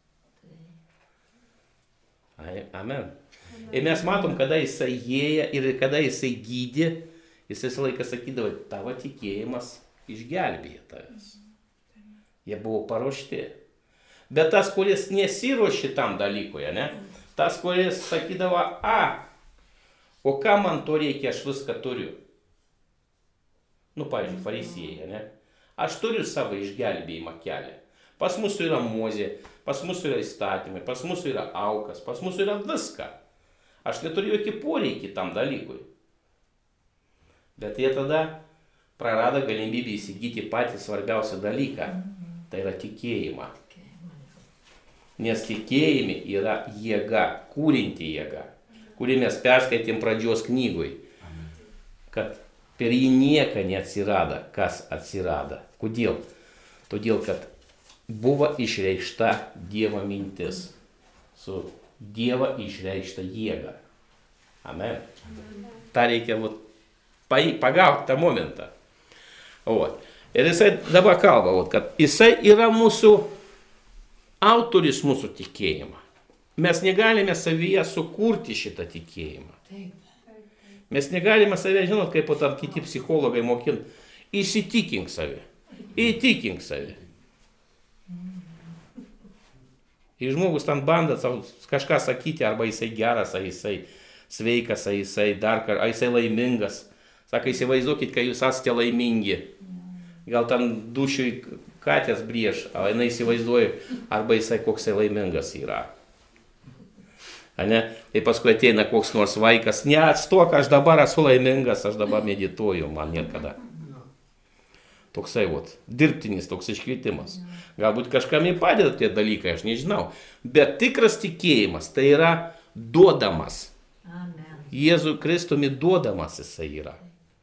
Amen. Ir mes matom, kada jisai ėjo ir kada jisai gydė, jisai visą laiką sakydavo, tavo tikėjimas išgelbėjo tavęs. Jie buvo paruošti. Bet tas, kuris nesiruošė tam dalykui, ne? Tas, kuris sakydavo, a, o ką man to reikia, aš viską turiu. Nu, pavyzdžiui, farisėjai, ne? Aš turiu savo išgelbėjimą kelią. Pas mus yra Mozė, pas mus yra įstatymai, pas mus yra aukas, pas mus yra viską. Aš neturiu jokį poreikį tam dalykui. Bet jie tada prarado galimybę įsigyti patį svarbiausią dalyką. Tai yra tikėjimą. Nes tikėjimi yra jėga, kūrinti jėga, kurį mes perskaitėm pradžios knygoj. Kad per jį nieka neatsirado, kas atsirado. Kodėl? Todėl, kad buvo išreikšta Dievo mintis. Su Dievo išreikšta jėga. Amen. Ta reikia vat, pagauti tą momentą. Ot. Ir jisai dabar kalba, ot, kad jisai yra mūsų autoris mūsų tikėjimą. Mes negalime savyje sukurti šitą tikėjimą. Mes negalime savyje, žinot, kaip po tam kiti psichologai mokina, įsitikink savį, įtikink savį. Ir žmogus ten bando kažką sakyti, arba jisai geras, ar jisai sveikas, ar jisai dar, ar jisai laimingas. Sako, įsivaizduokit, kai jūs esate laimingi. Gal ten dušiui katės brieš, o jinai įsivaizduoja, arba jisai koksai laimingas yra. Ane? Tai paskui ateina koks nors vaikas, neatstok, aš dabar esu laimingas, aš dabar medituoju, man niekada. Toksai vot, dirbtinis toks iškvietimas. Galbūt kažkam į padeda tie dalykai, aš nežinau. Bet tikras tikėjimas tai yra duodamas. Amen. Jėzui Kristumi duodamas jisai yra.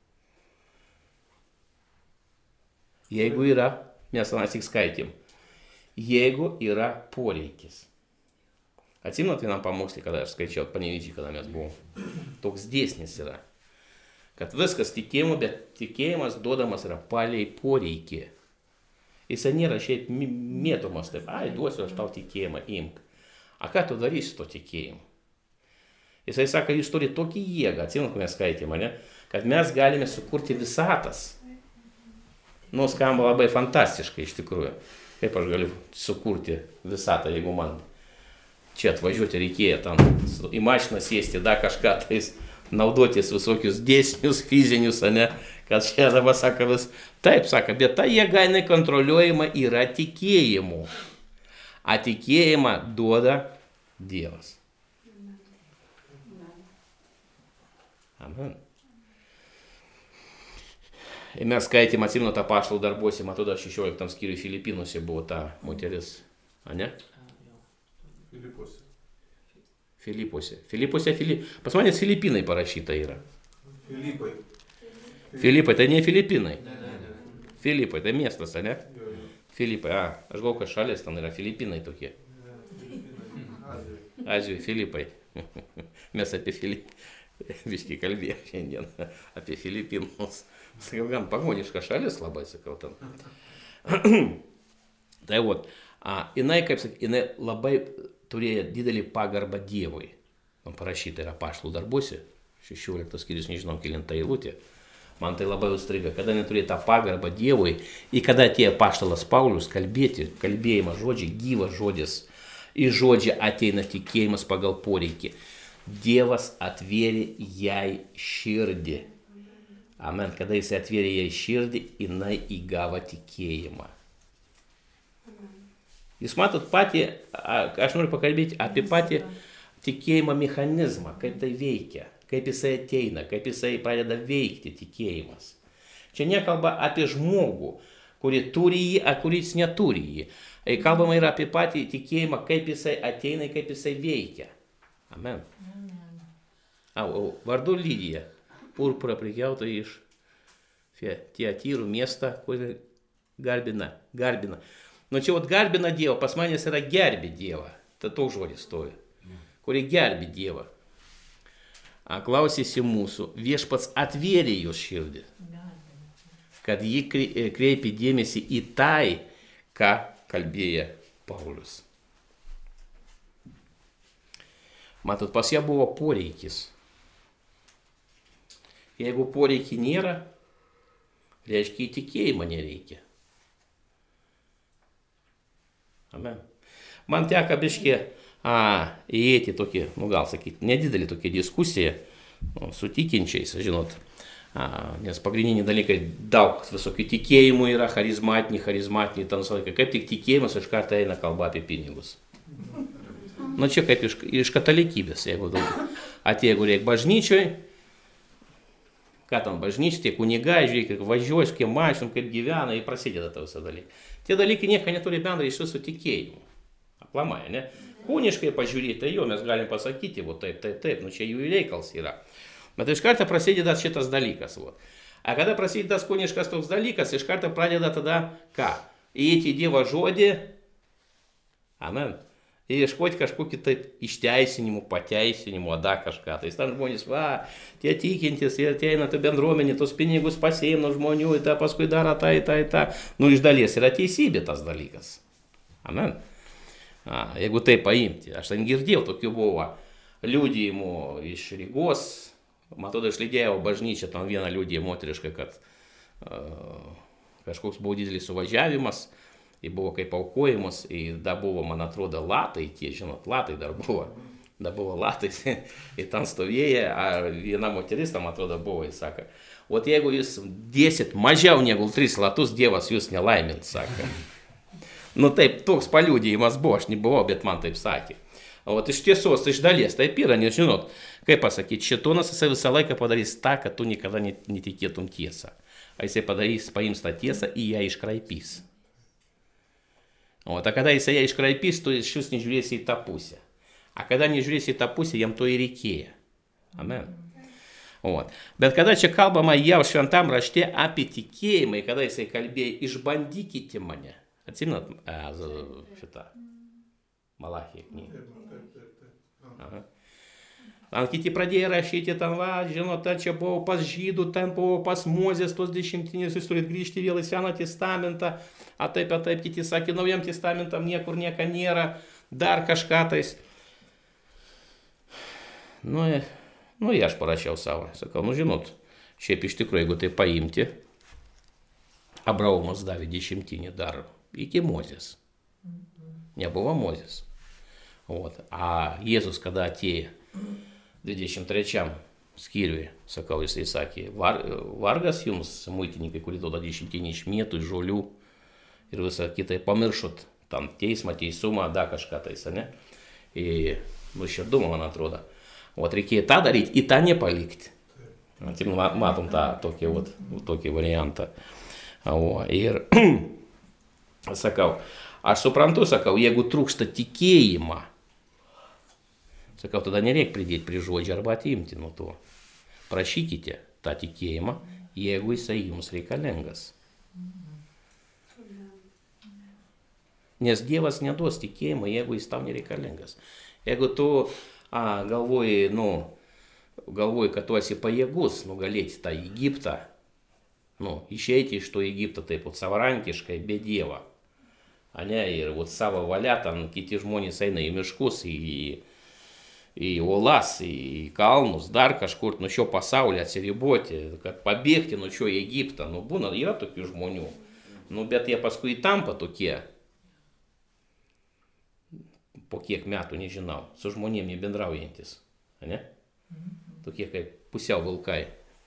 Jeigu yra, mes anas tik skaitėm, jeigu yra poreikis. Atsimnot vienam pamokslį, kada aš skaičiau, Panevėžy, kada mes buvom. Toks dėsnis yra. Kad viskas tikėjimu, bet tikėjimas duodamas yra palei poreikį. Jisai nėra šiaip mėtomas taip, ai, duosiu aš tau tikėjimą, imk. A ką tu darysi to tikėjimu? Jisai sako, jūs turi tokį jėgą, atsimnot, mes skaitėme, ne? Kad mes galime sukurti visatas. Nu, skamba labai fantastiškai iš tikrųjų. Kaip aš galiu sukurti visatą, jeigu man čia atvažiuoti reikėjo tam į mašiną sėsti, dar kažką tais naudotis visokius dėsnius fizinius, ne? Kad čia dabar sako vis, taip sako, bet ta jėga jinai kontroliuojama yra tikėjimu. A tikėjimą duoda Dievas. Amen. Ir mes skaitėm, atsimenu tą apaštalų darbuose, man tada šešioliktam skyriui Filipinuose buvo ta moteris, a ne? Filipuose. Filipuose. Filipuose, Filip... Pas manęs Filipinai parašyta yra. Filipai. Filipai, tai ne Filipinai. Ne, ne, ne. Filipai, tai miestas, a ne? Jo, jo. Filipai, a, aš galvoju, kad šalis ten yra Filipinai tokie. Azijoje Filipai. Mes apie Filipinus viškai kalbėjome šiandien, apie Filipinus. Sakau, gan pagoniška šalis labai, sakau, ten. Tai vot, a, jinai, kaip sakai, jinai labai turėjo didelį pagarbą Dievui. Man parašyta yra Apaštalų darbuose, šešioliktas skyrius, nežinau, kelinta eilutė. Man tai labai užstriga, kada neturėjo tą pagarbą Dievui, ir kada atėjo apaštalas Paulius kalbėti, kalbėjimą žodžiai, gyvas žodis, į žodžią ateina tikėjimas pagal poreikį. Dievas atvėrė jai širdį. Amen. Kada jis atvėrė jai širdį, jinai įgavo tikėjimą. Jūs matot patį, aš noriu pakalbėti apie patį tikėjimo mechanizmą, kaip tai veikia, kaip jisai ateina, kaip jisai pradeda veikti tikėjimas. Čia nekalba apie žmogų, kuri turi jį, ar kuris neturi jį. Kalbama yra apie patį tikėjimą, kaip jisai ateina, kaip jisai veikia. Amen. Au, au, vardu Lydija, purpurą prikeltą iš Tiatyrų miestą, kurį garbina, garbina. Nu čia vat garbina Dievą, pas manęs yra gerbi Dievą, tai toks žodis stovi, kuri gerbi Dievą. Klausėsi mūsų, viešpats atvėrė jos širdį, kad ji kreipė dėmesį į tai, ką kalbėjo Paulius. Matot, pas ją buvo poreikis. Jeigu poreikį nėra, reiškia, įtikėjimą nereikia. Amen. Man teko biškį įeiti tokį, nu gal sakyti, nedidelį tokį diskusiją nu, su tikinčiais, žinot. A, nes pagrindiniai dalykai, daug visokių tikėjimų yra, charizmatiniai, charizmatiniai, ten visą laiką. Kaip tik tikėjimas iš karto eina kalba apie pinigus. Nu čia kaip iš, iš katalikybės, jeigu daug. Atėjo, jeigu reikia bažnyčioj, ką tam bažnyčiai, tie kunigai, žiūrėk, važiuoja, kaip mašinom, kaip gyvena, ir prasideda tą visą dalyką. Tie dalykai nieko neturi bendra iš visų tikėjimų. Aplamai, ne? Kūniškai pažiūrėti, jo mes galim pasakyti, va taip, taip, taip, nu čia jų reikals yra. Bet iš karto prasideda šitas dalykas. Va. A kada prasideda tas kūniškas toks dalykas, iš karto pradeda tada ką? Įeiti į Dievo žodį, amen, ir ieškoti kažkokį taip išteisinimų, pateisinimų, da kažką. Tai ten žmonės, va, tie tikintis, jie ateina tą bendruomenį, tos pinigus pasiėmė žmonių, ir ta, paskui daro tai, tai, tai. Nu, iš dalies yra teisybė tas dalykas. Amen. A, jeigu tai paimti, aš ten girdėjau, tokių buvo liudijimų iš Rygos, matau, aš lydėjau bažnyčią, tam vieną liudiją moteriškai, kad uh, kažkoks buvo didelis suvažiavimas, ir buvo kaip aukojimas, ir dar buvo, man atrodo, latai, tie, žinot, latai dar buvo, dar buvo latai, ir ten stovėję, viena moteris, tam atrodo, buvo, jis sako, o jeigu jūs dėsit mažiau negu tris latus, Dievas jūs nelaimins, sako. Nu taip, toks paliudijimas buvo, aš nebuvau, bet man taip sakė. O iš tiesos, iš dalies, taip yra, nes žinot, kaip pasakyti, šitonas jisai visą laiką padarys tą, kad tu niekada netikėtum tiesą. A jisai padarys, paims tą tiesą ir ją iškraipys. O ta kada jisai ją iškraipys, tu iš vis nežiūrėsi į tą pusę. A kada nežiūrėsi į tą pusę, jam to ir reikėjo. Amen. O, bet kada čia kalbama jau šventam rašte apie tikėjimą, kada jisai kalbėjo, išbandykite mane. Atsimenat šitą Malachiją knygą. Aha. Ten kiti pradėjo rašyti, ten va, žinot, čia buvo pas žydų, ten buvo pas Mozės tos dešimtinės, jūs turit grįžti vėl į Seną testamentą, a taip, a taip, kiti sakė, naujam testamentam niekur nieko nėra, dar kažką tais. Nu, nu, aš parašiau savo, sakau, nu, žinot, šiaip iš tikrųjų, jeigu tai paimti, Abraomas davė dešimtinį dar iki Mozės. Nebuvo Mozės. Вот. А Jėzus, kada atėjo dvidešimt trečiam skyriui, sakau, jisai sakė, var, vargas jums, muitininkai, kurie duoda dešimtinį iš mėtų, iš žolių ir visą kitą, pamiršot tam teismą, teisumą, da kažką tais, ne? Ir nuoširdumą, man atrodo. O reikėjo tą daryti, į tą nepalikti. Matom tą tokį, vat, tokį variantą. O, ir sakau, aš suprantu, sakau, jeigu trūksta tikėjimą, sakau, tada nereikia pridėti prie žodžio arba atimti nuo to. Prašykite tą tikėjimą, jeigu jisai jums reikalingas. Nes Dievas neduos tikėjimo, jeigu jis tau nereikalingas. Jeigu tu a, galvoji, nu, galvoji, kad tu esi pajėgus nugalėti tą Egiptą, nu, išeiti iš to Egipto taip pat savarankiškai, be Dievo. A ne, ir vat, savo valia, ten kiti žmonės eina į miškus, į, į uolas, į kalnus, dar kažkur nuo šio pasaulio atsiriboti, kad pabėgti nuo šio Egipto. Nu, būna, yra tokių žmonių. Nu, bet jie paskui tampa tokie. Po kiek metų, nežinau, su žmonėm nebendraujantis, ne? Tokie kaip pusiau vilkai.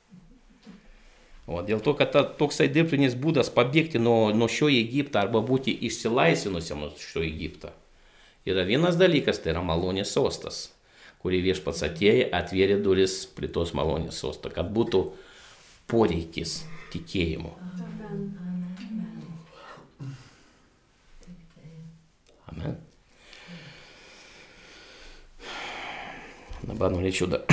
O dėl to, kad ta, toksai dirbtinis būdas pabėgti nuo, nuo šio Egipto arba būti išsilaisvinusiam nuo šio Egipto, yra vienas dalykas, tai yra malonės sostas, kurį viešpats atėjo, atvėrė duris prie tos malonės sosto, kad būtų poreikis tikėjimo. Amen. Dabar norėčiau da.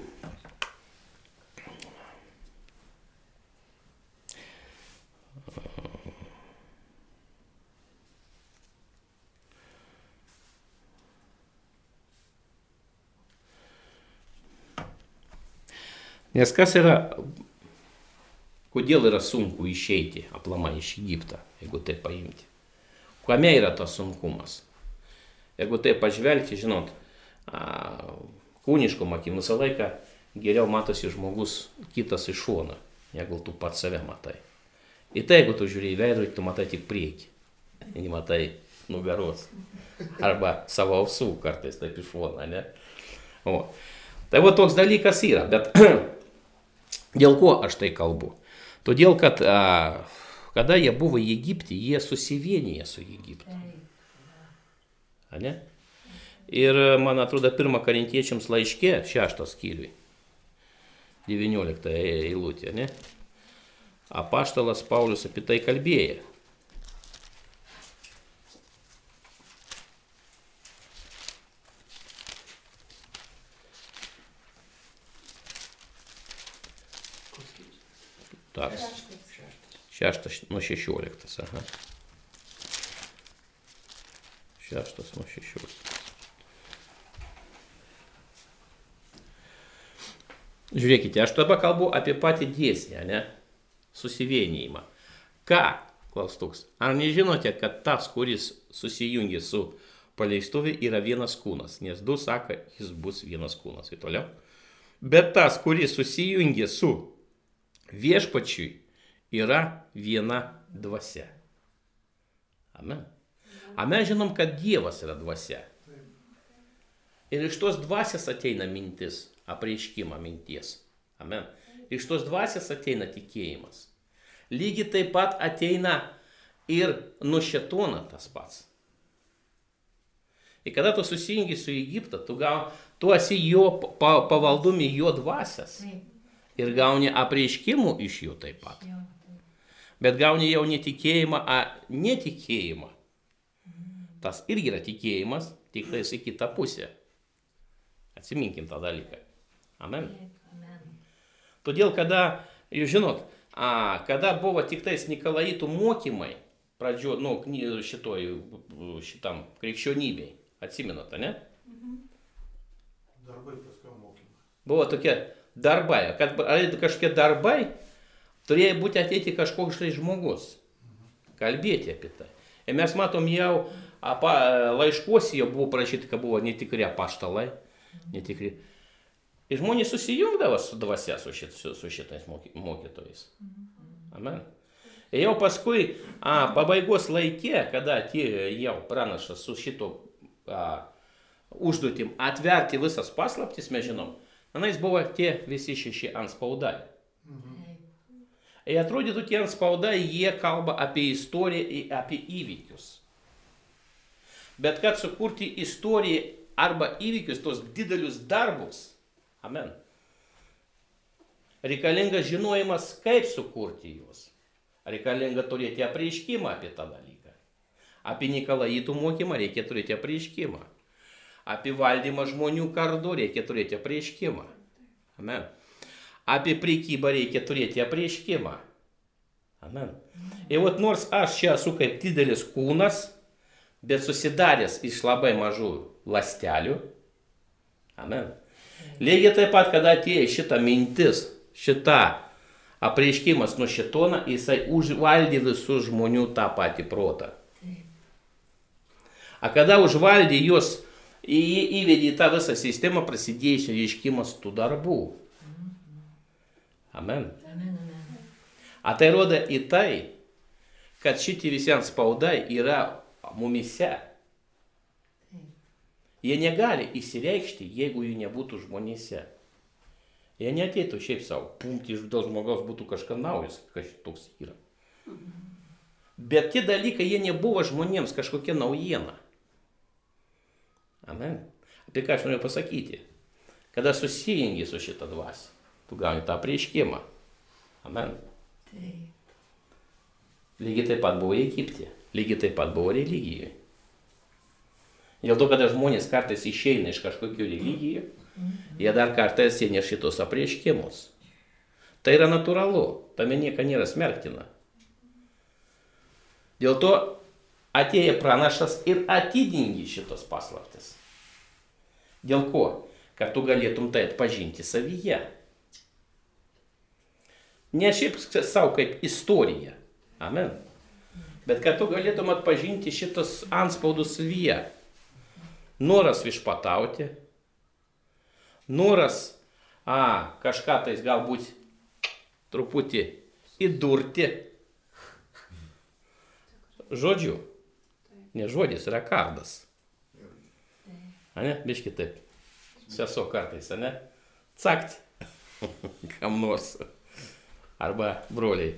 Nes kas yra, kodėl yra sunku išeiti aplamai iš Egipto, jeigu tai paimti? Kame yra tas sunkumas? Jeigu tai pažvelgti, žinot, kūniškom akim visą laiką geriau matosi žmogus kitas iš šono, jeigu tu pats save matai. Ir tai, jeigu tu žiūri į veidrodį, tu matai tik priekį, nematai nugaros. Arba savo ausų kartais taip iš šono, ne? O. Tai va toks dalykas yra, bet dėl ko aš tai kalbu? Todėl, kad a, kada jie buvo į Egiptį, jie susivieniję su Egiptu. A ne? Ir, man atrodo, pirmą Korintiečiams laiške, šeštos skyriui, devyniolikta eilutė, ne? Apaštalas Paulius apie tai kalbėjo. Так, šeštas nuo šešioliktas, aha. Šeštas nuo šešioliktas. Žiūrėkite, aš dabar kalbu apie patį dėsnį, ne? Susivienijimą. Ką, klaustuks, ar nežinote, kad tas, kuris susijungia su paleistuviu, yra vienas kūnas, nes du sako, jis bus vienas kūnas. Ir toliau. Bet tas, kuris susijungia su viešpačiui, yra viena dvasia. Amen. Amen, žinom, kad Dievas yra dvasia. Ir iš tos dvasios ateina mintis. Apreiškimą minties. Amen. Iš tos dvasios ateina tikėjimas. Lygiai taip pat ateina ir nuo šėtono tas pats. Ir kada tu susijungi su Egiptu, tu, gau, tu esi jo pa, pavaldumi jo dvasias. Ir gauni apreiškimų iš jų taip pat. Bet gauni jau netikėjimą, a netikėjimą. Tas irgi yra tikėjimas, tik tai į kitą pusę. Atsiminkim tą dalyką. Amen. Amen. Todėl, kada, jūs žinot, a, kada buvo tik tais Nikolaitų mokymai, pradžio, nu, šitoj, šitam krikščionybei, atsimenat, ne? Mhm. Darbai paskui mokymai. Buvo tokie darbai, kad kažkokie darbai, turėjo būti ateiti kažkoks štai žmogus, kalbėti apie tai. Ir mes matom jau, apa, laiškuose jau buvo prašyti, kad buvo netikri apaštalai, netikri. Ir žmonės susijungdavo su dvasia, su, šit, su, su šitais mokytojais. Amen. Ir jau paskui a, pabaigos laikė, kada atėjo jau pranašas su šito a, užduotim atverti visas paslaptis, mes žinom, tenais buvo tie visi šeši anspaudai. Mhm. Ir atrodytų tie anspaudai, jie kalba apie istoriją ir apie įvykius. Bet kad sukurti istoriją arba įvykius, tos didelius darbus, amen, reikalingas žinojimas, kaip sukurti juos. Reikalinga turėti apreiškimą apie tą dalyką. Apie Nikolaitų mokymą reikia turėti apreiškimą. Apie valdymą žmonių kardu reikia turėti apreiškimą. Amen. Apie prekybą reikia turėti apreiškimą. Amen. Ir vat nors aš čia esu kaip didelis kūnas, bet susidaręs iš labai mažų ląstelių. Amen. Lygiai taip pat, kada atėjo šita mintis, šita apreiškimas nuo šitono, jisai užvaldė visų žmonių tą patį protą. A kada užvaldė juos, įvedė į tą visą sistemą, prasidėjusio reiškimas tų darbų. Amen. A tai rodo į tai, kad šitie visiems spaudai yra mumise. Jie negali įsireikšti, jeigu jų nebūtų žmonėse. Jie neateitų šiaip savo, pumti iš dėl žmogaus būtų kažką naujas, kas toks yra. Bet tie dalykai, jie nebuvo žmonėms kažkokia naujiena. Amen. Apie ką aš noriu pasakyti? Kada susijungi su šitą dvasę, tu gauni tą prieškimą. Amen. Lygiai taip pat buvo Egipte, lygiai taip pat buvo religijoje. Dėl to, kada žmonės kartais išeina iš kažkokių religijų, jie dar kartais jie neša šitos apreiškimus. Tai yra natūralu, tame nieko nėra smerktina. Dėl to atėjo pranašas ir atidingi šitos paslaptis. Dėl ko? Kad tu galėtum tai atpažinti savyje. Ne šiaip savo kaip istorija. Amen. Bet kad tu galėtum atpažinti šitos anspaudus savyje. Noras viešpatauti. Noras a, kažką tais galbūt truputį įdurti. Žodžiu. Ne žodis, yra kardas. Ane? Biški taip. Sesuo kartais, ane? Cakt. Kam nors. Arba broliai.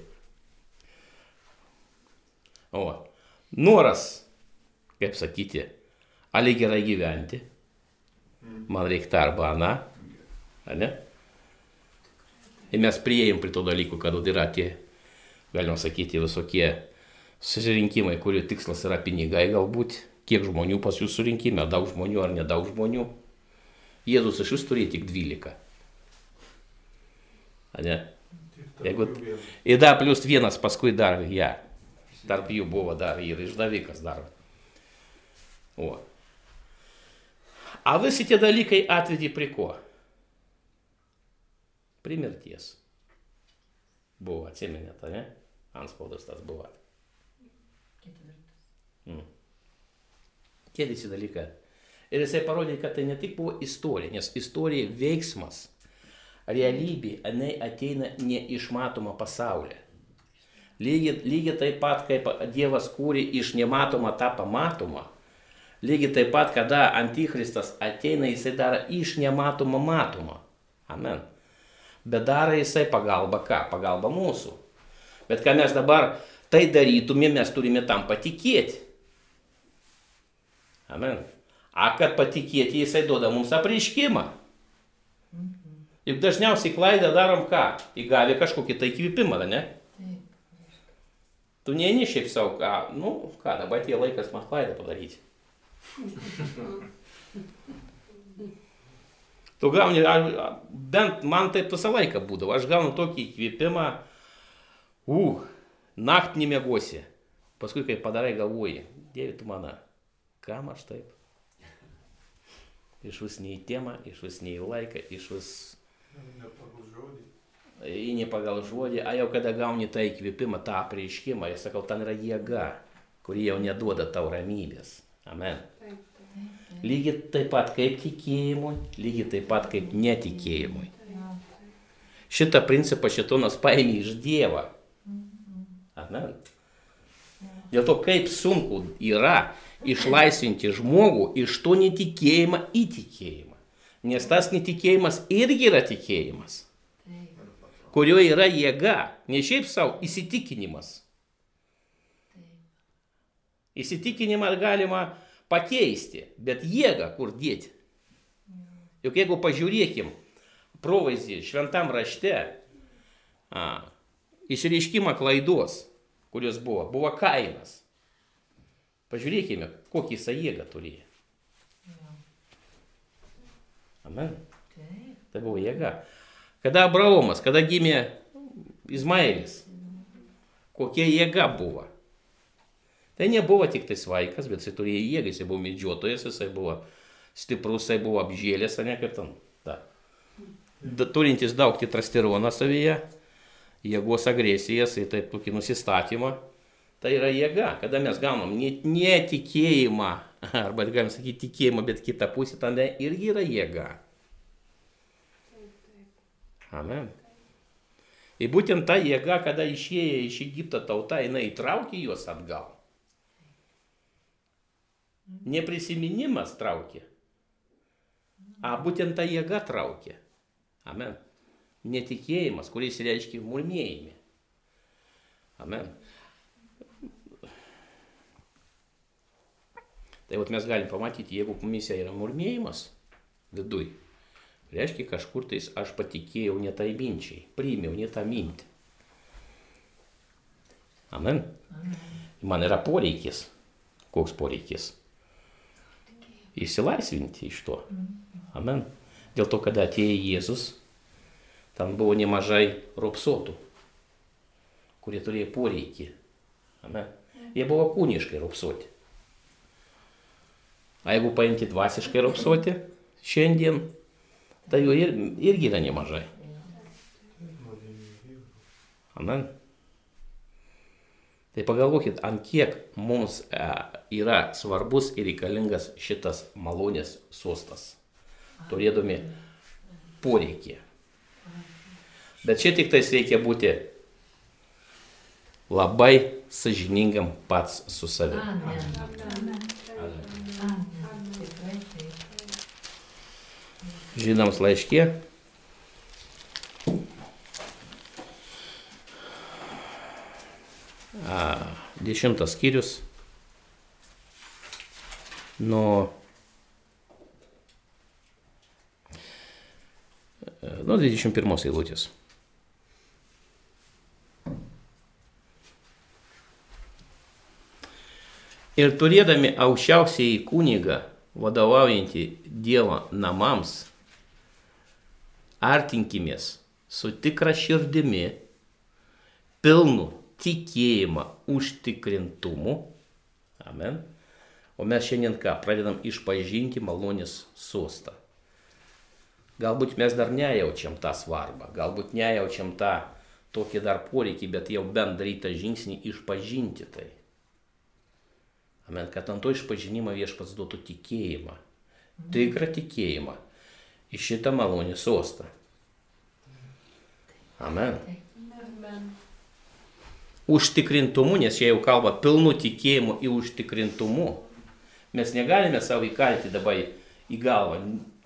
O. Noras, kaip sakyti, ali gerai gyventi. Man reikia arba ana. Ane? Ir mes prieėjom prie to dalykų, kad yra tie, galima sakyti, visokie susirinkimai, kurių tikslas yra pinigai galbūt. Kiek žmonių pas jūs surinkime, daug žmonių ar nedaug žmonių. Jėzus iš vis turėjo tik dvylika. Ane? Jeigu... Ir dar plius vienas paskui dar, ja. Tarp jų buvo dar ir išdavikas dar. O. A visi tie dalykai atvedė prie ko? Prie mirties. Buvo, atsimenėte, ne? Anspaudas tas buvo. Mm. Tie visi dalykai. Ir jisai parodė, kad tai ne tik buvo istorija, nes istorija veiksmas, realybė, jinai ateina ne iš matomo pasaulio. Lygiai, lygiai taip pat, kaip Dievas kūrė iš nematomą tapą matomą, lygiai taip pat, kada Antikristas ateina, jisai daro iš nematomą matomą. Amen. Bet daro jisai pagalba ką? Pagalba mūsų. Bet ką mes dabar tai darytume, mes turime tam patikėti. Amen. A kad patikėti, jisai duoda mums apreiškimą. Juk dažniausiai klaidą darom ką? Įgavę kažkokį tai įkvėpimą, ne? Tu neini šiaip savo, ką, nu, ką, dabar tie laikas man klaidą padaryti. Tu gauni, bent man taip visą laiką būdavo, aš gaunu tokį įkvėpimą, uh, naktį nemiegosi. Paskui, kai padarai, galvoji, Dieve, tu mana, kam aš taip? Iš vis ne į temą, iš vis ne į laiką, iš vis... Ne pagal žodį. Į ne pagal žodį, a jau kada gauni tą įkvėpimą, tą apreiškimą, aš sakau, ten yra jėga, kuri jau neduoda tau ramybės. Amen. Lygiai taip pat kaip tikėjimui, lygiai taip pat kaip netikėjimui. Šitą principą šitonas paėmė iš Dievo. Amen. Dėl to kaip sunku yra išlaisvinti žmogų iš to netikėjimą į tikėjimą. Nes tas netikėjimas irgi yra tikėjimas, kurio yra jėga, ne šiaip savo įsitikinimas. Įsitikinimą galima pakeisti, bet jėgą kur dėti. Juk jeigu pažiūrėkim provaizdį šventam rašte, a, išreiškimą klaidos, kurios buvo, buvo Kainas. Pažiūrėkime, kokį jisai jėgą turėjo. Amen. Tai buvo jėga. Kada Abraomas, kada gimė Izmaelis, kokia jėga buvo. Tai nebuvo tik tais vaikas, bet jisai turėjo jėgą, jisai buvo medžiotojas, jisai buvo stiprus, jisai buvo apžėlęs, ne kaip ten. Ta. Da, turintis daug testosterono savyje, jėgos agresijas, tai taip tokį nusistatymą. Tai yra jėga, kada mes gaunam netikėjimą, arba galim sakyti tikėjimą, bet kitą pusę, tada irgi yra jėga. Amen. Ir būtent ta jėga, kada išėję iš Egipto tauta, jinai įtraukė juos atgal. Neprisiminimas traukė, a būtent ta jėga traukė. Amen. Netikėjimas, kuris reiškia murmėjimą. Amen. Tai vat mes galim pamatyti, jeigu mumise yra murmėjimas viduj, reiškia kažkur tais aš patikėjau ne tai minčiai, priėmiau ne tą mintį. Amen. Man yra poreikis. Koks poreikis? Išsilaisvinti iš to. Amen. Dėl to, kada atėjo Jėzus, ten buvo nemažai ropsotų, kurie turėjo poreikį. Amen. Jie buvo kūniškai ropsoti. A jeigu paimti dvasiškai ropsoti šiandien, tai jų ir, irgi yra nemažai. Amen. Tai pagalvokit, ant kiek mums e, yra svarbus ir reikalingas šitas malonės sostas, turėdami poreikį. Bet čia tik tais reikia būti labai sąžiningam pats su savimi. Žydams laiške a, dešimtas skyrius nuo nuo dvidešimt pirmos eilutės. Ir turėdami aukščiausiąjį kunigą, vadovaujantį Dievo namams, artinkimės su tikra širdimi, pilnu tikėjimą užtikrintumu. Amen. O mes šiandien ką? Pradedam išpažinti malonės sostą. Galbūt mes dar nejaučiam tą svarbą, galbūt nejaučiam tą tokį dar poreikį, bet jau bent darytą žingsnį išpažinti tai. Amen, kad ant to išpažinimo viešpats duotų tikėjimą, tikrą tikėjimą į šitą malonės sostą. Amen. Užtikrintumu, nes jie jau kalba pilnu tikėjimu į užtikrintumu. Mes negalime savo įkalti dabar į galvą.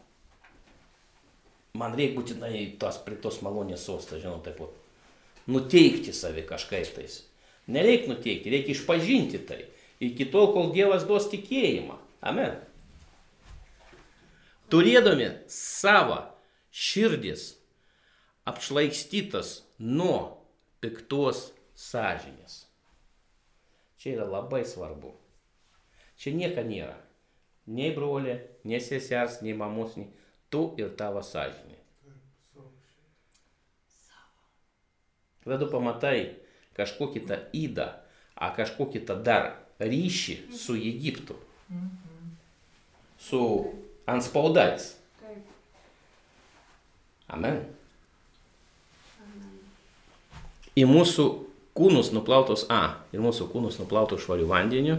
Man reikia būtinai tos, prie tos malonės sostą, žinau, taip pat. Nuteikti savi kažkaip tais. Nereikia nuteikti, reikia išpažinti tai. Iki tol, kol Dievas duos tikėjimą. Amen. Turėdami savo širdis apšlaikstytas nuo piktos sąžinės. Čia yra labai svarbu. Čia nieko nėra. Nei brolė, nei sesers, nei mamos, nei tu ir tavo sąžinė. Kada tu pamatai kažkokį tą įdą, a kažkokį tą dar ryšį su Egiptu, su anspaudais. Amen. Į mūsų kūnus nuplautos, a, ir mūsų kūnus nuplautos švariu vandeniu.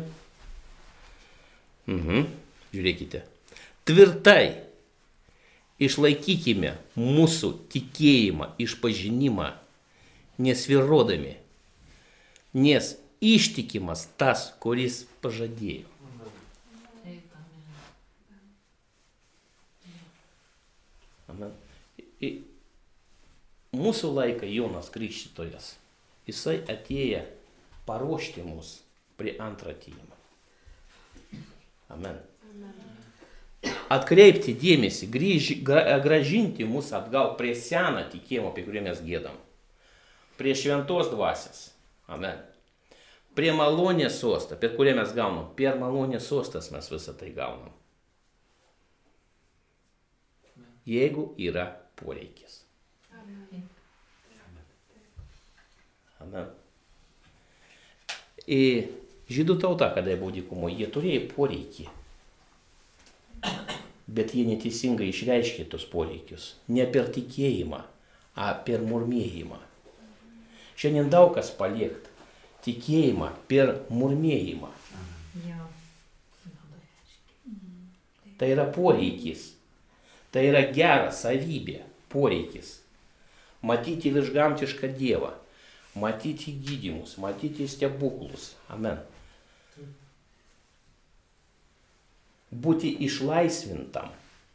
Mhm. Žiūrėkite. Tvirtai išlaikykime mūsų tikėjimą, išpažinimą, nesvirodami, nes ištikimas tas, kuris pažadėjo. Amen. Į mūsų laiką Jonas Krikštytojas, jisai atėjo paruošti mus prie antrą atėjimą. Amen. Atkreipti dėmesį, grįž, gražinti mus atgal prie seną tikėjimo, apie kurį mes giedam. Prie šventos dvasios. Amen. Prie malonės sostą, per kurią mes gaunam. Per malonės sostas mes visą tai gaunam. Jeigu yra poreikis. Amen. Amen. Ir Žydų tauta, kada buvo dykumoje, jie turėjo poreikį. Bet jie neteisingai išreiškė tos poreikius. Ne per tikėjimą, a per murmėjimą. Šiandien daug kas paliekta. Tikėjimą per murmėjimą. Jo. Tai yra poreikis. Tai yra gera savybė. Poreikis. Matyti viršgamtišką Dievą. Matyti gydymus. Matyti stebuklus. Amen. Būti išlaisvintam.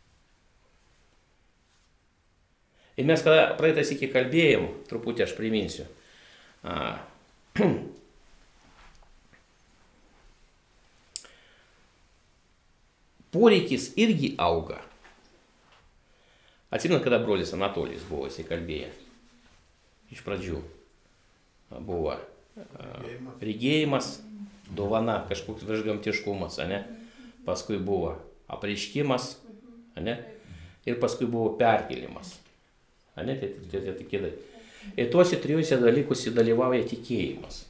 Ir mes kada praeitas iki kalbėjom, truputį aš priminsiu, a, poreikis irgi auga. Atsimenu, kada brolis Anatolijus buvo įsikalbėję. Iš pradžių buvo a, regėjimas, dovana, kažkoks viršgamtiškumas, ane? Paskui buvo apreiškimas, ane? Ir paskui buvo perkėlimas. Ane? Tai, tai, tai, tai, tai. Ir tuose trijuose dalykuose dalyvauja tikėjimas.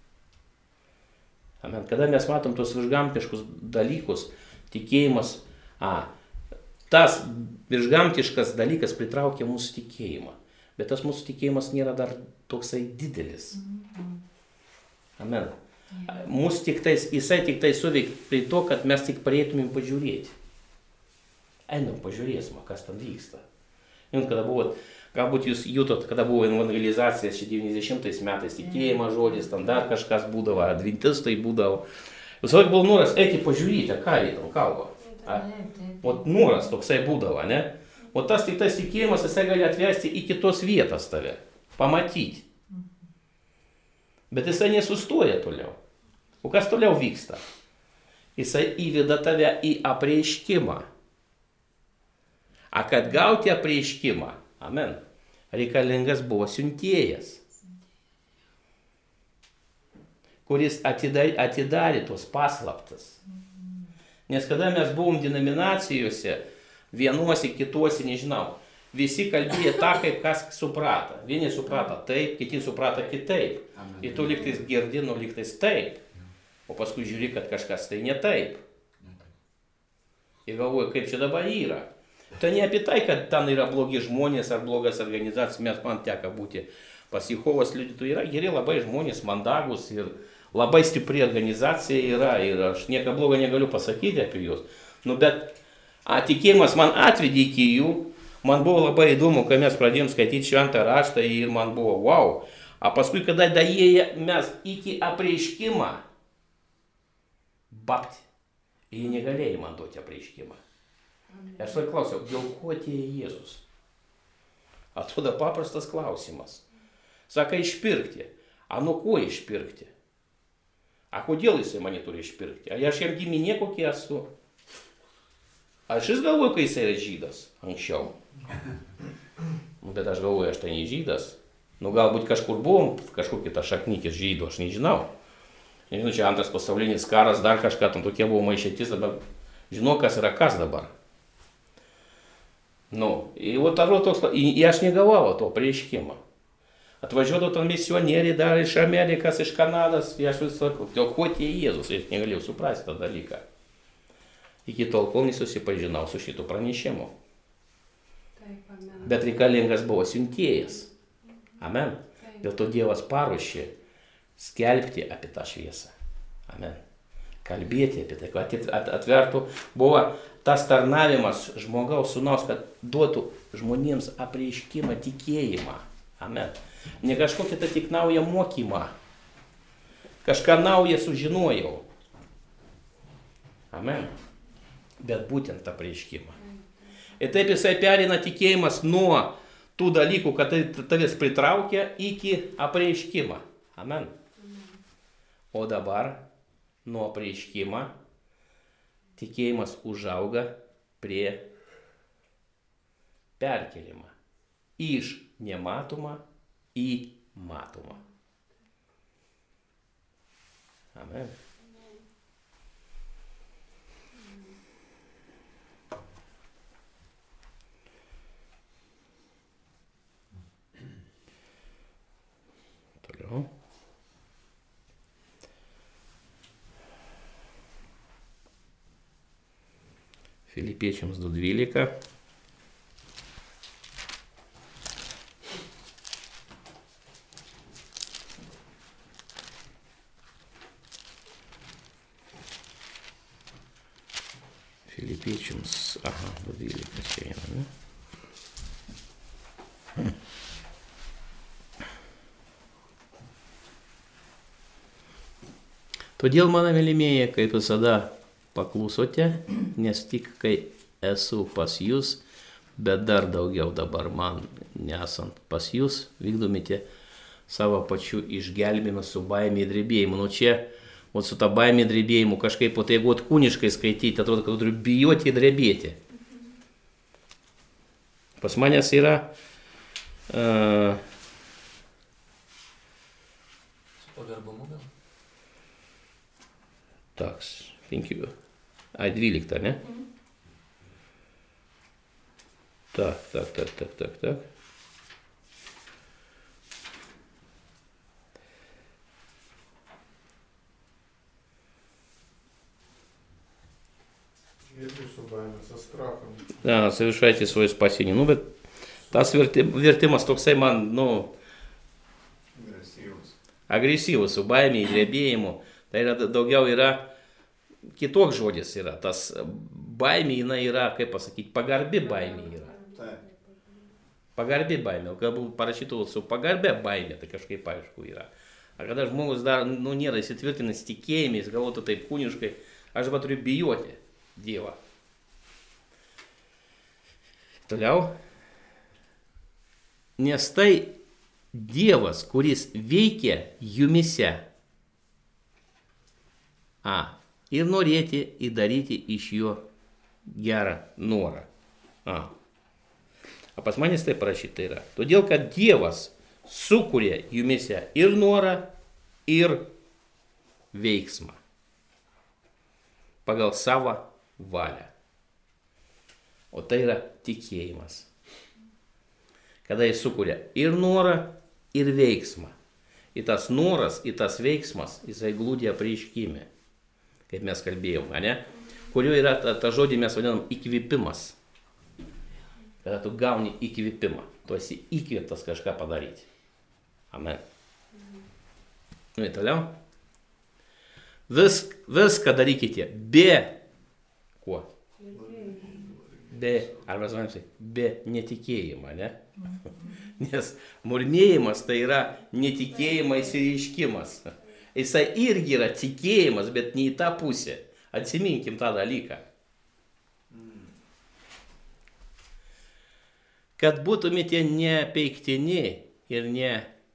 Amen. Kada mes matom tos viršgamtiškus dalykus, tikėjimas, a, tas viršgamtiškas dalykas pritraukia mūsų tikėjimą. Bet tas mūsų tikėjimas nėra dar toksai didelis. Amen. Mūsų tik tais, jisai tik tai suveikia prie to, kad mes tik pareitumėm pažiūrėti. Einam, pažiūrėsim, kas ten vyksta. Jums, kada buvo, galbūt jūs jutot, kada buvo evangelizacija devyniasdešimtais metais, tikėjimo žodis, ten dar kažkas būdavo, adventistai būdavo. Visą laiką buvo noras eiti pažiūrėti, ką jie tam kalba. O noras toksai būdavo, ne? O tas tik tas tikėjimas, jisai gali atvesti į kitos vietas tave, pamatyti. Bet jisai nesustoja toliau. O kas toliau vyksta? Jisai įveda tave į apreiškimą. A kad gauti apreiškimą, amen, reikalingas buvo siuntėjas, kuris atidarė, atidarė tos paslaptas. Nes kada mes buvom denominacijose, vienuose, kituose, nežinau, visi kalbėjo tą, kaip kas suprato. Vieni suprato taip, kiti suprato kitaip. Ir tu lygtais girdi, nu lygtais taip. O paskui žiūri, kad kažkas tai ne taip. Ir galvoju, kaip čia dabar yra. Tai ne apie tai, kad ten yra blogi žmonės ar blogas organizacijos, mes man teko būti pas Jehovos liudytojų. Yra geri labai žmonės, mandagus ir labai stipri organizacija yra. Ir aš nieko blogo negaliu pasakyti apie juos. Nu, bet a, tikėjimas man atvedė iki jų. Man buvo labai įdomu, kai mes pradėjom skaityti šventą raštą ir man buvo wow. A paskui, kada daėję mes iki apreiškimą, bapt, jie negalėjo man duoti apreiškimą. Aš tai klausiau, dėl ko atėjo Jėzus? Atrodo paprastas klausimas. Saka, išpirkti. A nuo ko išpirkti? A kodėl jisai mane turi išpirkti? A aš jam giminė kokie esu? Aš jis galvoju, kai jisai yra žydas anksčiau. Bet aš galvoju, aš tai ne žydas. Nu galbūt kažkur buvom, kažkur kitą šaknytis žydų, aš nežinau. Nežinau, čia antras pasaulinis karas, dar kažką, tam tokie buvo maišėtis, dabar žinau, kas yra kas dabar. Nu, ir vat toks, ir aš negavau to prieškimą. Atvažiuodavo ten misionieriai dar iš Amerikos, iš Kanados, ir aš vis sakau, dėl ko tie Jėzus, aš negalėjau suprasti tą dalyką. Iki tol, kol nesusipažinau su šitų pranešimu. Bet reikalingas buvo siuntėjas. Amen. Dėl to Dievas paruošė skelbti apie tą šviesą. Amen. Kalbėti apie tai, kad atvertų, buvo tas tarnavimas žmogaus sūnaus, kad duotų žmonėms apreiškimą, tikėjimą. Amen. Ne kažkokią tai tik naują mokymą. Kažką naują sužinojau. Amen. Bet būtent apreiškimą. Ir taip jisai perina tikėjimas nuo tų dalykų, kad tai tavęs pritraukia iki apreiškimą. Amen. O dabar nuo apreiškimą tikėjimas užauga prie perkelimą. Iš nematomą į matomą. Amen. Toliau. Filipiečiams du dvylika. Filipiečiams, aha, du dvylika čia yra, ne? Todėl, mano mylimieji, kaip visada paklusote, nes tik kai esu pas jūs, bet dar daugiau dabar man nesant pas jūs, vykdomite savo pačių išgelbimą su baimė ir drebėjimu. Nu čia, o su ta baimė ir drebėjimu kažkaip, o tai jeigu kūniškai skaityti, atrodo, kad turiu bijoti ir drebėti. Pas manęs yra uh, Su pagarbumu gal? Taks, penkių. Ai, dvylikta, ne? Tak, tak, tak, tak, tak, tak. Irgi su baime, su strachom. Да, совершайте свое спасение. Nu, bet tas verti, vertimas toksai man, nu, Agresyvus. agresyvus, su baimė, drebėjimu. Tai yra daugiau yra, kitoks žodis yra. Tas baimė, jinai yra, kaip pasakyti, pagarbi baimė yra. Taip. Pagarbi baimė. O galbūt parašytų su pagarbė baimė, tai kažkaip aišku yra. A kada žmogus dar, nu, nėra įsitvirtinęs tikėjimais, galvotų taip kūniškai, aš dabar turiu bijoti Dievą. Toliau. Nes tai Dievas, kuris veikia jumise. A. Ir norėti įdaryti iš jo gerą norą. A. O pas manęs tai parašyta yra. Todėl, kad Dievas sukuria jumise ir norą, ir veiksmą. Pagal savo valią. O tai yra tikėjimas. Kada jis sukuria ir norą, ir veiksmą. Ir tas noras, ir tas veiksmas, jisai glūdė apreiškime. Kaip mes kalbėjom, ne? Kurio yra ta, ta žodį mes vadinam įkvėpimas. Kada tu gauni įkvėpimą, tu esi įkvėptas kažką padaryti. Amen. Nu, ir toliau. Vis, viską darykite be kuo? Be, arba žmonėms, be netikėjimo, ne? Nes murmėjimas tai yra netikėjimo įsireiškimas. Jisai irgi yra tikėjimas, bet ne į tą pusę. Atsiminkim tą dalyką. Kad būtumėte nepeiktini ir ne,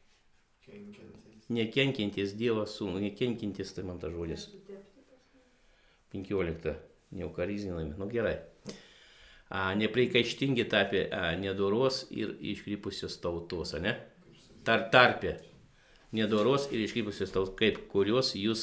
nekenkintis Dievo sūnų, nekenkintis, tai man tas žodis. penkiolikta, neukarizinami, nu gerai. A, nepriekaištingi tapę a, nedoros ir iškrypusios tautos, ne? Tar, tarpė. Nedoros ir iškrypusios tautos, kaip kurios jūs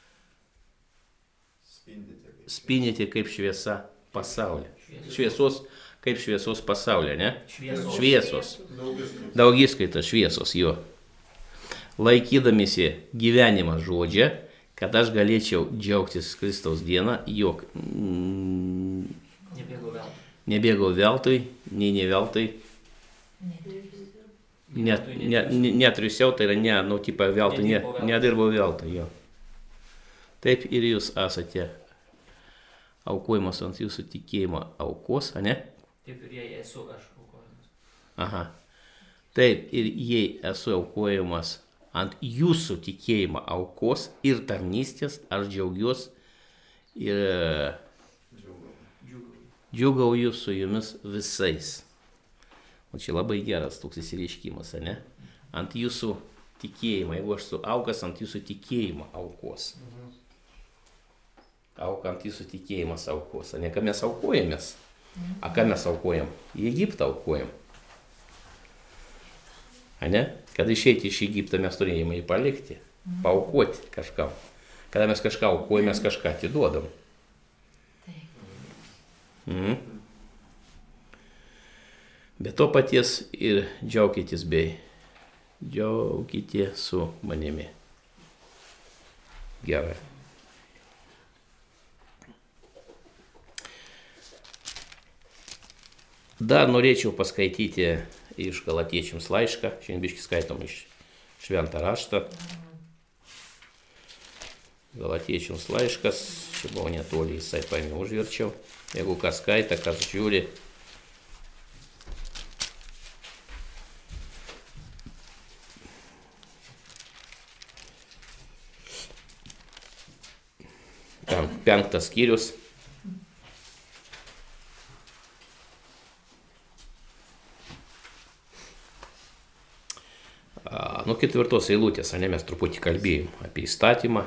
spindite kaip šviesa pasaulyje. Šviesos, kaip šviesos pasaulyje, ne? Šviesos. Šviesos. Daugiskaita šviesos, jo. Laikydamėsi gyvenimą žodžią, kad aš galėčiau džiaugtis Kristaus dieną, jog mm, Nebėgau veltui. nebėgau veltui, nei ne veltui, net, ne, ne, netriusiau, tai yra ne, nu, tipo veltui, ne, Nedirbau veltui. nedirbau veltui, jo. Taip ir jūs esate aukojimas ant jūsų tikėjimo aukos, ne? Taip ir jei esu aš aukojamas. Aha. Taip ir jei esu aukojimas ant jūsų tikėjimo aukos ir tarnystės, aš džiaugiuosi ir džiugauju su jumis visais. O čia labai geras toks įsireiškimas, ne? Ant jūsų tikėjimo, jeigu aš su aukas ant jūsų tikėjimo aukos. Auka ant jūsų tikėjimas aukos, ne ką mes aukojamės. A ką mes aukojam? Į Egiptą aukojam. A ne? Kad išeiti iš Egipto mes turėjome jį palikti, paaukoti kažkam. Kada mes kažką aukojam, mes kažką atiduodam. Mhm. Bet to paties ir džiaukitės bei džiaukitė su manimi. Gerai. Dar norėčiau paskaityti iš Galatiečiams laišką, šiandien biškį skaitom iš Šventą raštą. Galatiečiams laiškas, čia buvo netoli, jisai paėmė užverčiau. Jeigu kas skaita, kas žiūri. Ten penktas skyrius. Nuo ketvirtos eilutės, ane, mes truputį kalbėjom apie įstatymą.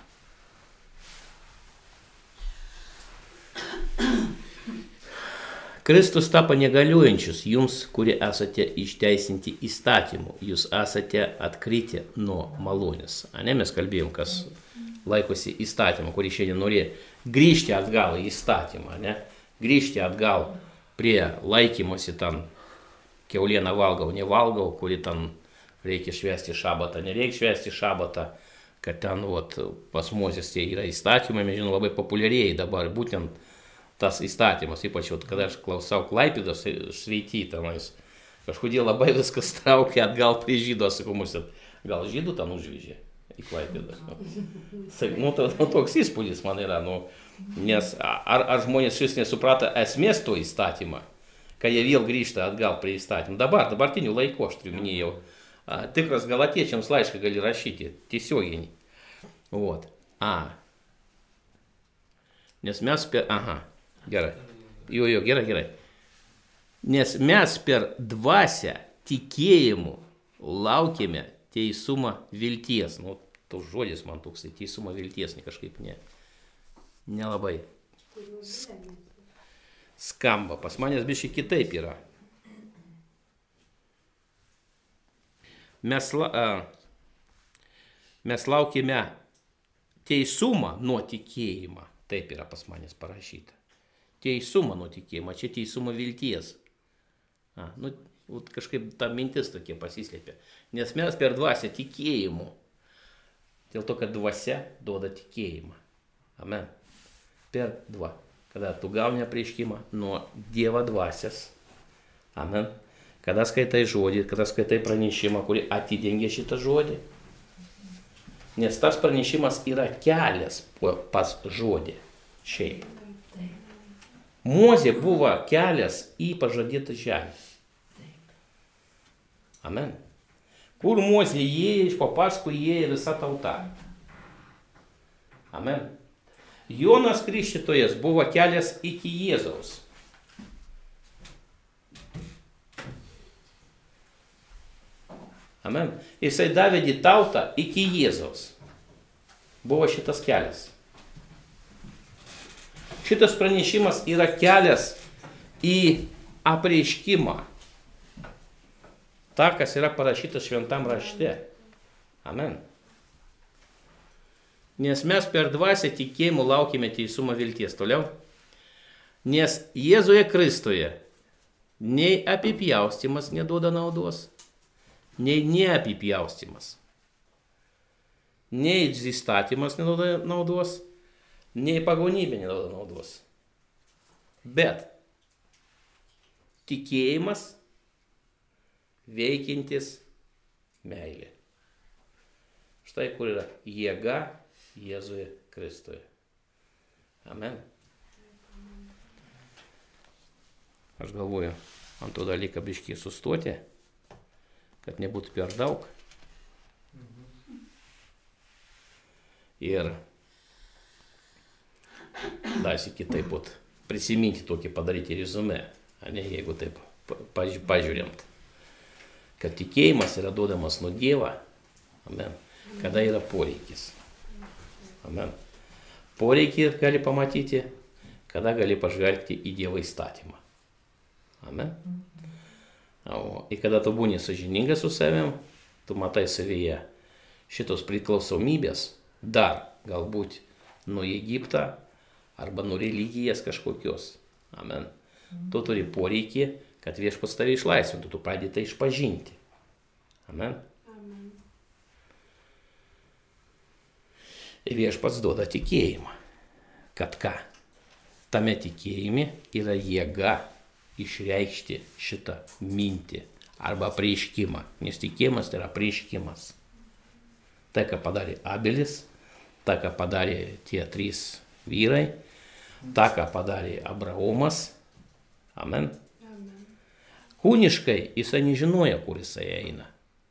Kristus tapo negaliojančius jums, kurie esate išteisinti įstatymu. Jūs esate atkritę nuo malonės. Ane, mes kalbėjom, kas laikosi įstatymą, kurį šiandien norėjo grįžti atgal į įstatymą, ne? Grįžti atgal prie laikymosi ten, kiaulieną valgau, nevalgau, kuri ten reikia švęsti šabatą, nereikia švęsti šabatą, kad ten vat, pas Mozės tie yra įstatymai, mes žinom, labai populiariai dabar būtent tas įstatymas, ypač vat, kada aš klausau Klaipėdos sveity tenais, kažkodėl labai viskas traukia atgal prie žydų, sakau, mus, gal žydų ten užvežė į Klaipėdą. Nu, to, nu, toks įspūdis man yra, nu, nes ar, ar žmonės šis nesuprato esmės to įstatymą, kad jie vėl grįžta atgal prie įstatymą. Dabar, dabartinių laikų, aš turiu minėjau, tikras Galatiečiams laišką gali rašyti, tiesioginį. Vot. A. Nes mes per... Aha, gerai. Jo, jo, gerai, gerai. Nes mes per dvasią tikėjimu laukėme teisumą vilties. Nu, toks žodis man toksai, teisumą vilties, ne kažkaip ne. Nelabai. Skamba. Pas manęs biškai kitaip yra. Mes, la, a, mes laukime teisumą nuo tikėjimą. Taip yra pas manęs parašyta. Teisumą nuo tikėjimą, čia teisumo vilties. A, nu, kažkaip ta mintis tokia pasislėpė. Nes mes per dvasią tikėjimu. Dėl to, kad dvasia duoda tikėjimą. Amen. Per dva. Kada tu gauni apreiškimą nuo Dievo dvasias. Amen. Kada skaitai žodį, kada skaitai pranešimą, kurį atidengia šitą žodį. Nes tas pranešimas yra kelias pas žodį. Šiaip. Mozė buvo kelias į pažadėtą žemę. Amen. Kur Mozė įėjo, iš papaskui įėjo visa tauta. Amen. Jonas Krikštytojas buvo kelias iki Jėzaus. Amen. Jisai davė tautą iki Jėzaus. Buvo šitas kelias. Šitas pranešimas yra kelias į apreiškimą. Ta, kas yra parašytas šventam rašte. Amen. Nes mes per dvasią tikėjimų laukime teisumo vilties. Toliau. Nes Jėzuje Kristuje nei apipjaustymas neduoda naudos, nei neapipjaustymas. Nei įstatymas neduoda naudos, nei pagonybė neduoda naudos. Bet tikėjimas veikintis meilė. Štai kur yra jėga Jėzuje Kristuje. Amen. Aš galvoju, ant to dalyką biškį sustoti, kad nebūtų per daug. Ir dar kitaip būt prisiminti tokį padaryti rezumė, ne, jeigu taip pažiūrėmt, kad tikėjimas yra duodamas nuo Dievo, amen, kada yra poreikis. Amen. Poreikį gali pamatyti, kada gali pažvelgti į Dievo įstatymą. Amen. O, ir kada tu būni sąžiningas su savim, tu matai savyje šitos priklausomybės, dar galbūt nuo Egiptą arba nuo religijas kažkokios. Amen. Tu turi poreikį, kad viešpats tave išlaisvintų, tu pradedi tai išpažinti. Amen. Ir viešpats duoda tikėjimą, kad ką? Tame tikėjime yra jėga išreikšti šitą mintį arba apreiškimą. Nes tikėjimas tai yra apreiškimas. Tai, ką padarė Abelis, tai, ką padarė tie trys vyrai, tai, ką padarė Abraomas. Amen. Kūniškai jisai nežinojo, kur jisai eina.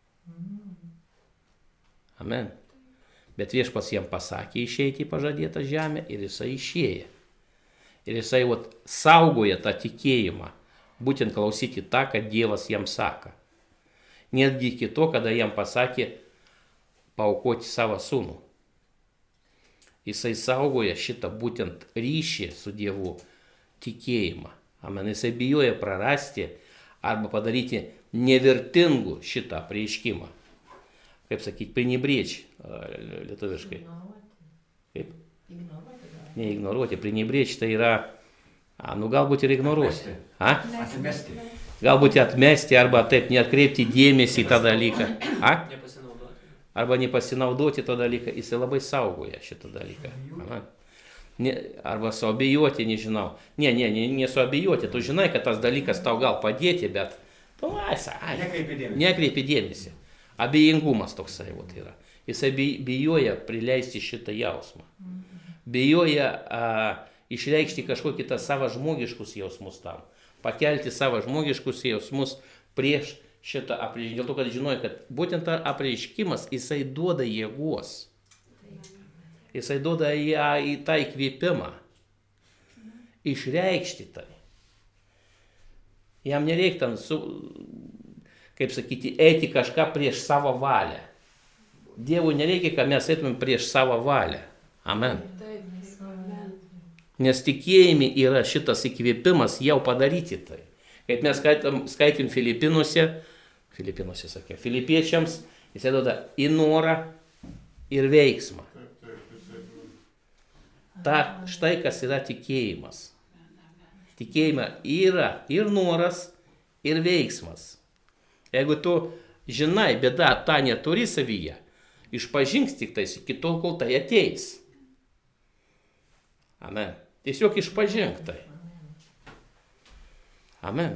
Amen. Bet viešpats jam pasakė išeiti į pažadėtą žemę ir jisai išėjo. Ir jisai vat, saugoja tą tikėjimą, būtent klausyti tą, kad Dievas jam sako. Netgi iki to, kada jam pasakė paaukoti savo sūnų. Jisai saugoja šitą būtent ryšį su Dievu tikėjimą. Amen. Jisai bijoja prarasti arba padaryti nevertingų šitą prieiškimą. Kaip sakyti, prinibrėč lietuviškai. Kaip? Ignoruoti gal. Neignoruoti, prinibrėč tai yra, a, nu galbūt ir ignoruoti. A? Atmesti. Galbūt atmesti arba taip neatkreipti dėmesį į tą dalyką. A? Nepasinaudoti. Arba nepasinaudoti tą dalyką. Jisai labai saugoja šitą dalyką. Aha. Ne, arba suabejoti, nežinau. Ne, ne, ne, nesuabejoti. Tu žinai, kad tas dalykas tau gal padėti, bet tu, ai, ai, Nekreipi dėmesį. nekreipi dėmesį. Abejingumas toksai vat yra. Jisai bi- bijoja prileisti šitą jausmą. Bijoja a, išreikšti kažkokį tą savo žmogiškus jausmus tam. Pakelti savo žmogiškus jausmus prieš šitą apreiškimą. Dėl to, kad žinoja, kad būtent tą apreiškimas jisai duoda jėgos. Jisai duoda ją į tą įkvėpimą. Išreikšti tai. Jam nereikia ten, su, kaip sakyti, eiti kažką prieš savo valią. Dievui nereikia, kad mes eitumėm prieš savo valią. Amen. Nes tikėjimi yra šitas įkvėpimas jau padaryti tai. Kaip mes skaitėm, skaitėm Filipinuose, Filipinuose sakė, filipiečiams, jisai duoda į norą ir veiksmą. Taip, taip, jisai duoda. Ta, štai kas yra tikėjimas. Tikėjime yra ir noras, ir veiksmas. Jeigu tu žinai, bet dar tą neturi savyje, išpažinks tik tais iki tol, kol tai ateis. Amen. Tiesiog išpažink tai. Amen.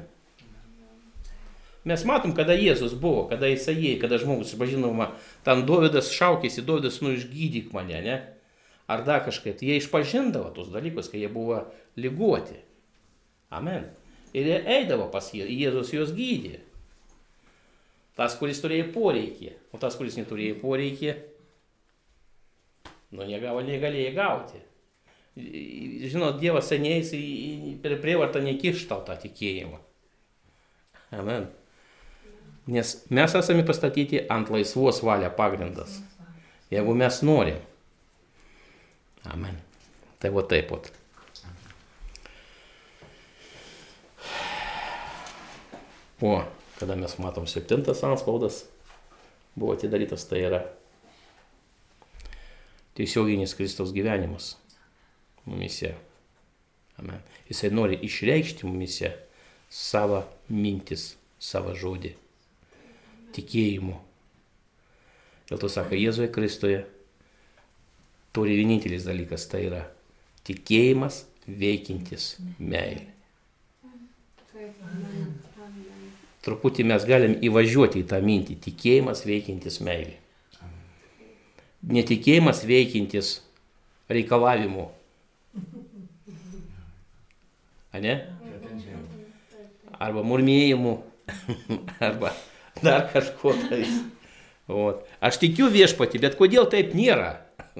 Mes matom, kada Jėzus buvo, kada jis ėjo, kada žmogus išpažinoma, ten Dovydas šaukėsi, Dovydas, nu išgydyk mane, ne? Ar dar kažkaip. Jie išpažindavo tos dalykus, kai jie buvo ligoti. Amen. Ir jie eidavo pas jį, Jėzus juos gydė. Tas, kuris turėjo poreikį, o tas, kuris neturėjo poreikį, nu negavo, negalėjo gauti. Žinot, Dievas seniai per prievartą nekiš tau tą tikėjimą. Amen. Nes mes esame pastatyti ant laisvos valia pagrindas. Jeigu mes norim. Amen. Tai va taip pat. O, kada mes matom septintas antspaudas buvo atidarytas, tai yra tiesioginis Kristaus gyvenimas mumise. Amen. Jisai nori išreikšti mumise savo mintis, savo žodį, tikėjimu. Dėl to sako, Jėzuje Kristuje turi vienintelis dalykas, tai yra tikėjimas veikintis meilė. Truputį mes galim įvažiuoti į tą mintį, tikėjimas veikintis meilė. Netikėjimas veikintis reikalavimu. Ane? Arba murmėjimu, arba dar kažko tai. O, aš tikiu viešpatį, bet kodėl taip nėra?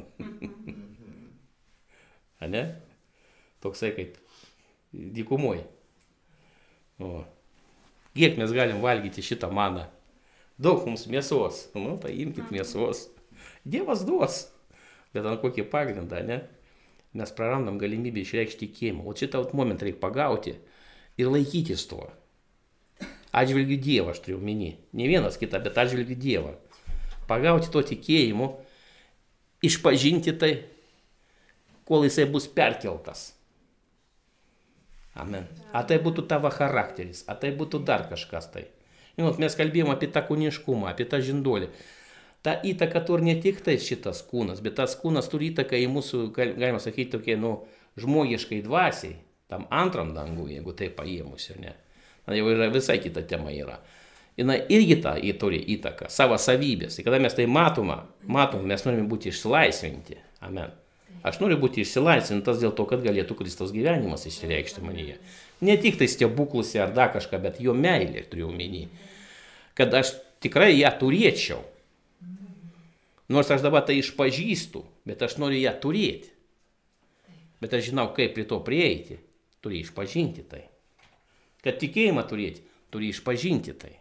Ane? Toksai kaip dykumoj. O. Kiek mes galim valgyti šitą maną? Daug mums mėsos. Nu, paimkit mėsos. Dievas duos. Bet ant kokį pagrindą, ne? Mes prarandam galimybę išreikšti tikėjimą. O šitą momentą reikia pagauti ir laikytis to. Atžvilgiu Dievą, aš turiu omeny. Ne vienas kitą, bet atžvilgiu Dievą. Pagauti to tikėjimu, išpažinti tai, kol jisai bus perkeltas. Amen. A tai būtų tavo charakteris, a tai būtų dar kažkas tai. Žinot, mes kalbėjome apie tą kūniškumą, apie tą žindolį. Ta įtaka turi ne tik tai šitas kūnas, bet tas kūnas turi įtaką į mūsų, galima sakyti, tokie, nu, žmogiškai dvasiai. tam antram dangui, jeigu tai paėmus ir ne. Na, jau yra visai kita tema yra. Jis irgi tą turi įtaką, savo savybės. Ir kada mes tai matome, matom, mes norime būti išsilaisvinti. Amen. Aš noriu būti išsilaisvintas dėl to, kad galėtų Kristaus gyvenimas išreikšti manyje. Ne tik tai stebuklose ar dar kažką, bet jo meilė turiu omeny. Kad aš tikrai ją turėčiau. Nors aš dabar tai išpažįstu, bet aš noriu ją turėti. Bet aš žinau, kaip prie to prieiti. Turi išpažinti tai. Kad tikėjimą turėti, turi išpažinti tai.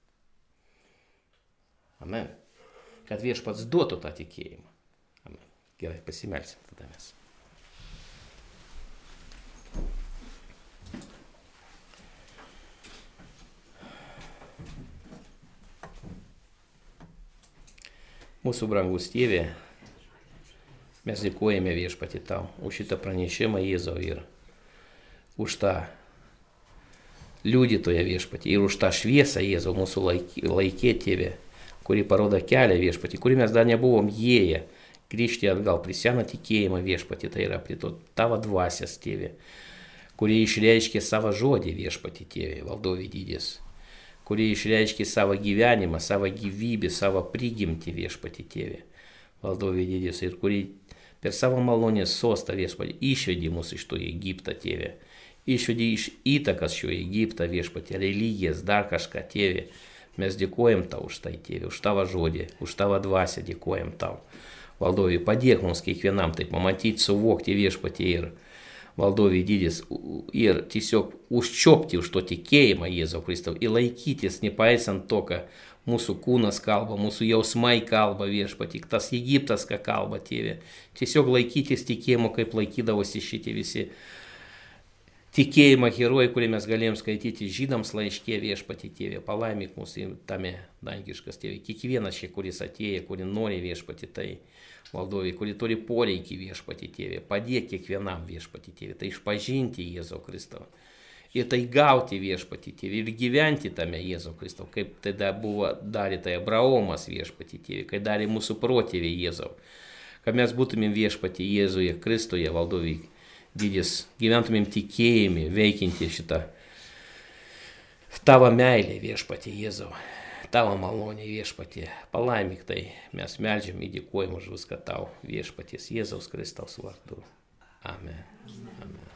Amen. Kad viešpats duotų tą tikėjimą. Amen. Gerai, pasimelsim tada mes. Mūsų brangus Tėve, mes dėkojame viešpatį tau už šitą pranešimą Jėzau ir už tą liudytoją viešpatį ir už tą šviesą Jėzau mūsų laikė Tėve, kuri parodo kelią viešpatį, kurį mes dar nebuvom jėję grįžti atgal prie seną tikėjimą viešpatį, tai yra prie to tavo dvasias Tėve, kurie išreiškė savo žodį viešpatį Tėve, valdovė didis, kurie išreiškė savo gyvenimą, savo gyvybę, savo prigimtį viešpatį Tėve, valdovė didis, ir kurie per savo malonės sostą viešpatį išvedė mus iš to Egiptą Tėve, išvedė iš įtakas šio Egiptą viešpatį, religijas, dar kažką Tėve. Mes dėkojam tau už tai, Tėve, už tavo žodį, už tavo dvasią dėkojam tau. Valdovė, padėk mums kiekvienam taip pamatyti, suvokti viešpatį ir valdovė didis ir tiesiog užčiopti už to tikėjimą Jėzau Kristau ir laikytis, nepaisant to, ką mūsų kūnas kalba, mūsų jausmai kalba viešpatį, tas Egiptas, ką kalba Tėve. Tiesiog laikytis tikėjimo, kaip laikydavosi šitie visi tikėjimo herojai, kurį mes galėjom skaityti žydams laiškė viešpatį Tėve. Palaimyk mūsų tame dangiškas Tėve. Kiekvienas šie, kuris atėjo, kuri nori viešpatį tai, valdovė, kuri turi poreikį viešpatį Tėve. Padėk kiekvienam viešpatį Tėve. Tai išpažinti Jėzau Kristau. Ir tai gauti viešpatį Tėve. Ir gyventi tame Jėzau Kristau. Kaip tada buvo darė tai Abraomas viešpatį Tėve. Kai darė mūsų protėviai Jėzau. Kad mes būtumėm viešpatį Jėzuje Kristuje, valdovė didis, gyventumėm tikėjimį, veikinti šitą tavo meilę viešpatį Jėzau, tavo malonę viešpatį. Palaimyk tai, mes meldžiam ir dėkojam už viską tau viešpaties Jėzaus Kristaus vardu. Amen. Amen.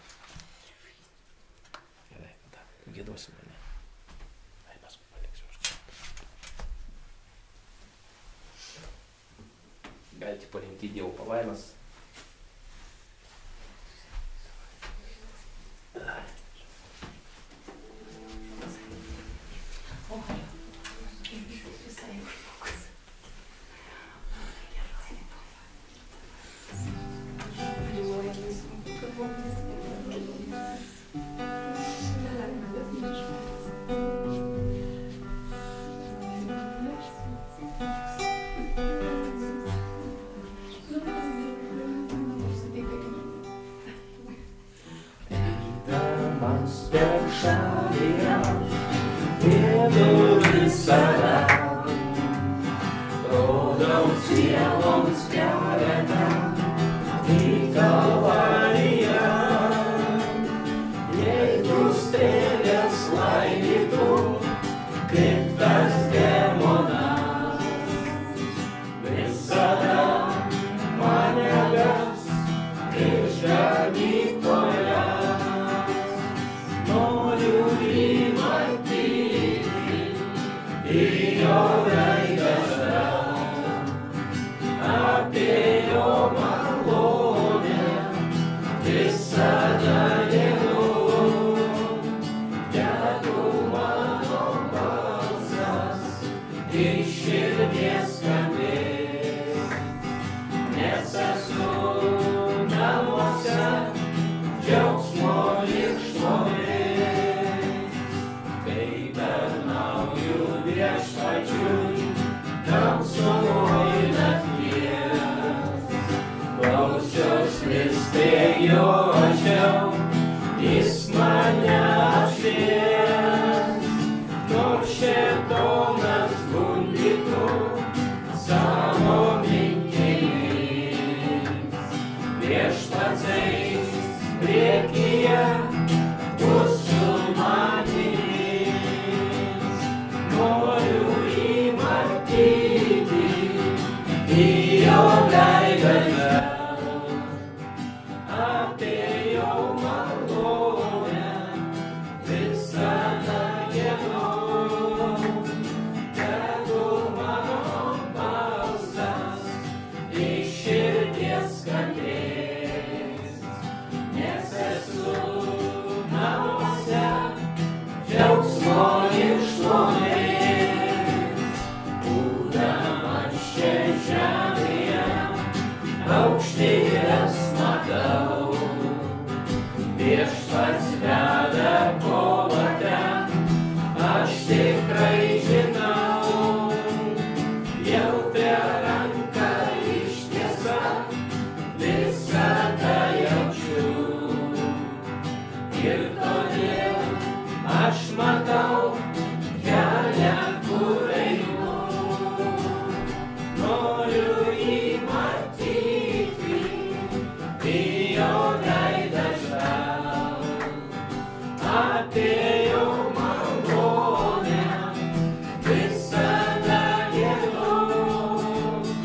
Gerai, tada gėdosim mane. Ai, mes paliksiu už čia. Galite parinkti Dievo palaimas. Priekyje apie ranką ištiesą visada jaučiu. Ir todėl aš matau kelią, kur einu. Noriu jį matyti, į jo veidą žvelgt. Atėjo malonė, visada gėdu.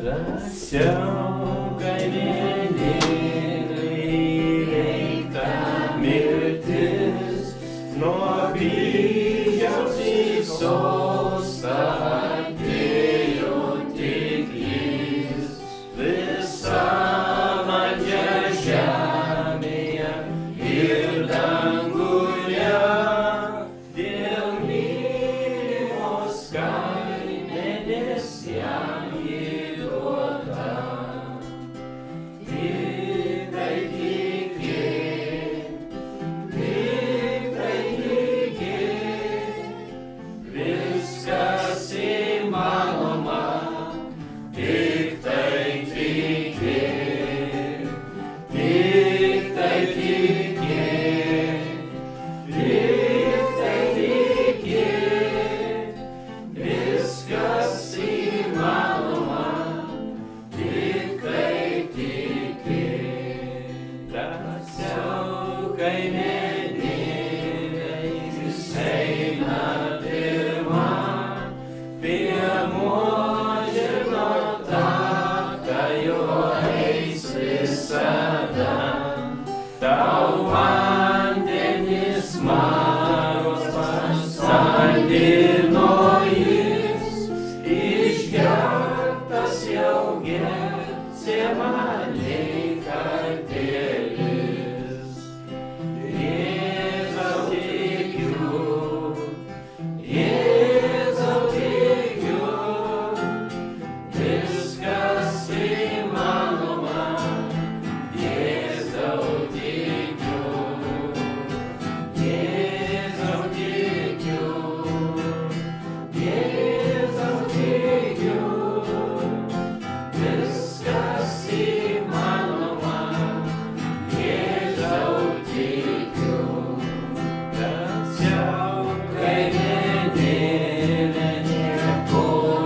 Drąsiau kaimynėliai eita mirtis, nuo kryžiaus į sostą atėjo tik jis. Visa valdžia žemėje ir danguje dėl mylimos kaimenės jam įduota. Tikrai tikėk, tikrai tikėk, viskas įmanoma, tiktai tikėk, tiktai tikėk, tiktai tikėk, viskas įmanoma, tiktai tikėk. Drąsiau kaimynėliai eina pirma, pirmo žino taką, jo eis visada. Tau vandenis maros pasaldino jis, išgertas jau Getsemanėj kartėlis. Jėzau tikiu, Jėzau tikiu, viskas įmanoma, Jėzau tikiu, Jėzau tikiu, Jėzau tikiu, viskas įmanoma, Jėzau tikiu. Drąsiau kaimynėlė nieko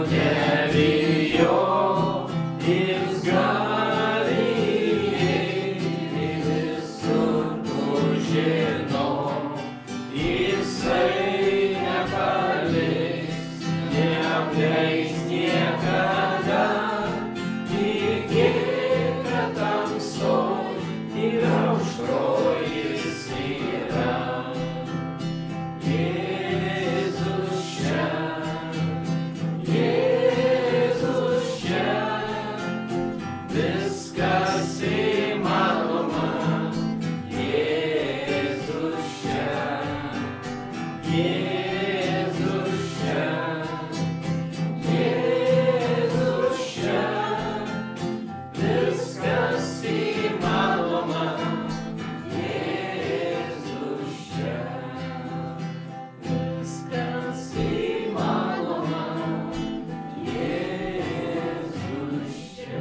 nebijok, jis gali įeiti visur, kur žino. Jisai nepaliks, neapleis niekada. Tikėk, kad tamsoj ir aušroj jis yra. Jėzus čia, Jėzus čia, viskas įmanoma, Jėzus čia, Jėzus čia, Jėzus čia, viskas įmanoma, Jėzus čia, viskas įmanoma, Jėzus čia.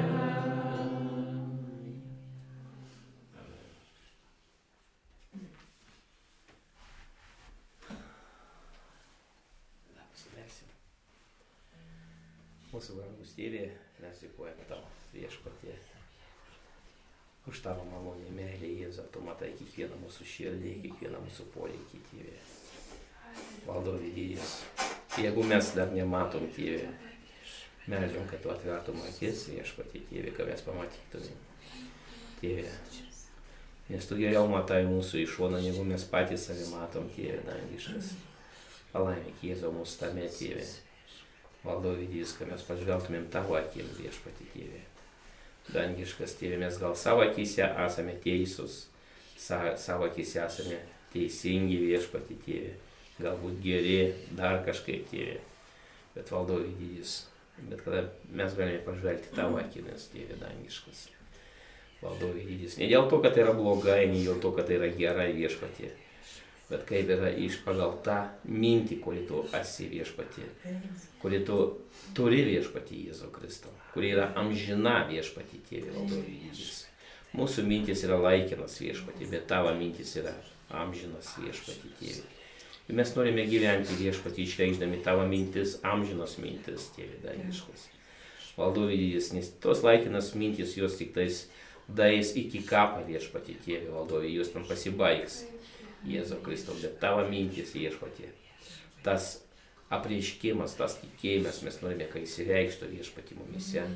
Pasimelsim. Mūsų brangus Tėve, mes dėkojame Tau, Viešpatie, už Tavo malonę, meilę, Jėzau. Tu matai kiekvieną mūsų širdį, kiekvieną mūsų poreikį, Tėve. Valdove didis, jeigu mes dar nematom, Tėve, meldžiam, kad Tu atvertum akis, Viešpatie, Tėve, kad mes pamatytumėm. Tėve, nes Tu geriau matai mūsų iš šono, negu mes patys save matom, Tėve, dangiškas. Palaimėk, Jėzau, mūsų tame, Tėve. Valdove didis, kad mes pažvelgtumėm Tavo akim, Viešpatie, Tėve. Dangiškas Tėve, mes gal savo akyse esame teisūs, sa, savo akyse esame teisingi, Viešpatie, Tėve, galbūt geri, dar kažkaip, Tėve, bet Valdove didis, bet kada mes galime pažvelgti Tavo akimis, Tėve, dangiškas. Valdove didis, ne dėl to, kad tai yra blogai, ne dėl to, kad tai yra gerai, Viešpatie, bet kaip yra iš pagal tą mintį, kurį Tu esi, Viešpatie, kurį Tu turi, Viešpatie, Jėzau Kristau, kuri yra amžina, Viešpatie, Tėve, Valdove didis. Mūsų mintis yra laikinas, Viešpatie, bet Tavo mintis yra amžinas, Viešpatie, Tėve. Ir mes norime gyventi, Viešpatie, išreikšdami Tavo mintis, amžinos mintis, Tėve, dangiškas. Valdove didis, nes tos laikinas mintis jos tik tais daeis iki kapo, Viešpatie, Tėve, Valdove, jos tam pasibaigs. Jėzau Kristau, bet Tavo mintis, Viešpatie, tas apreiškimas, tas tikėjimas, mes norime, kad įsireikštų, Viešpatie, mumise,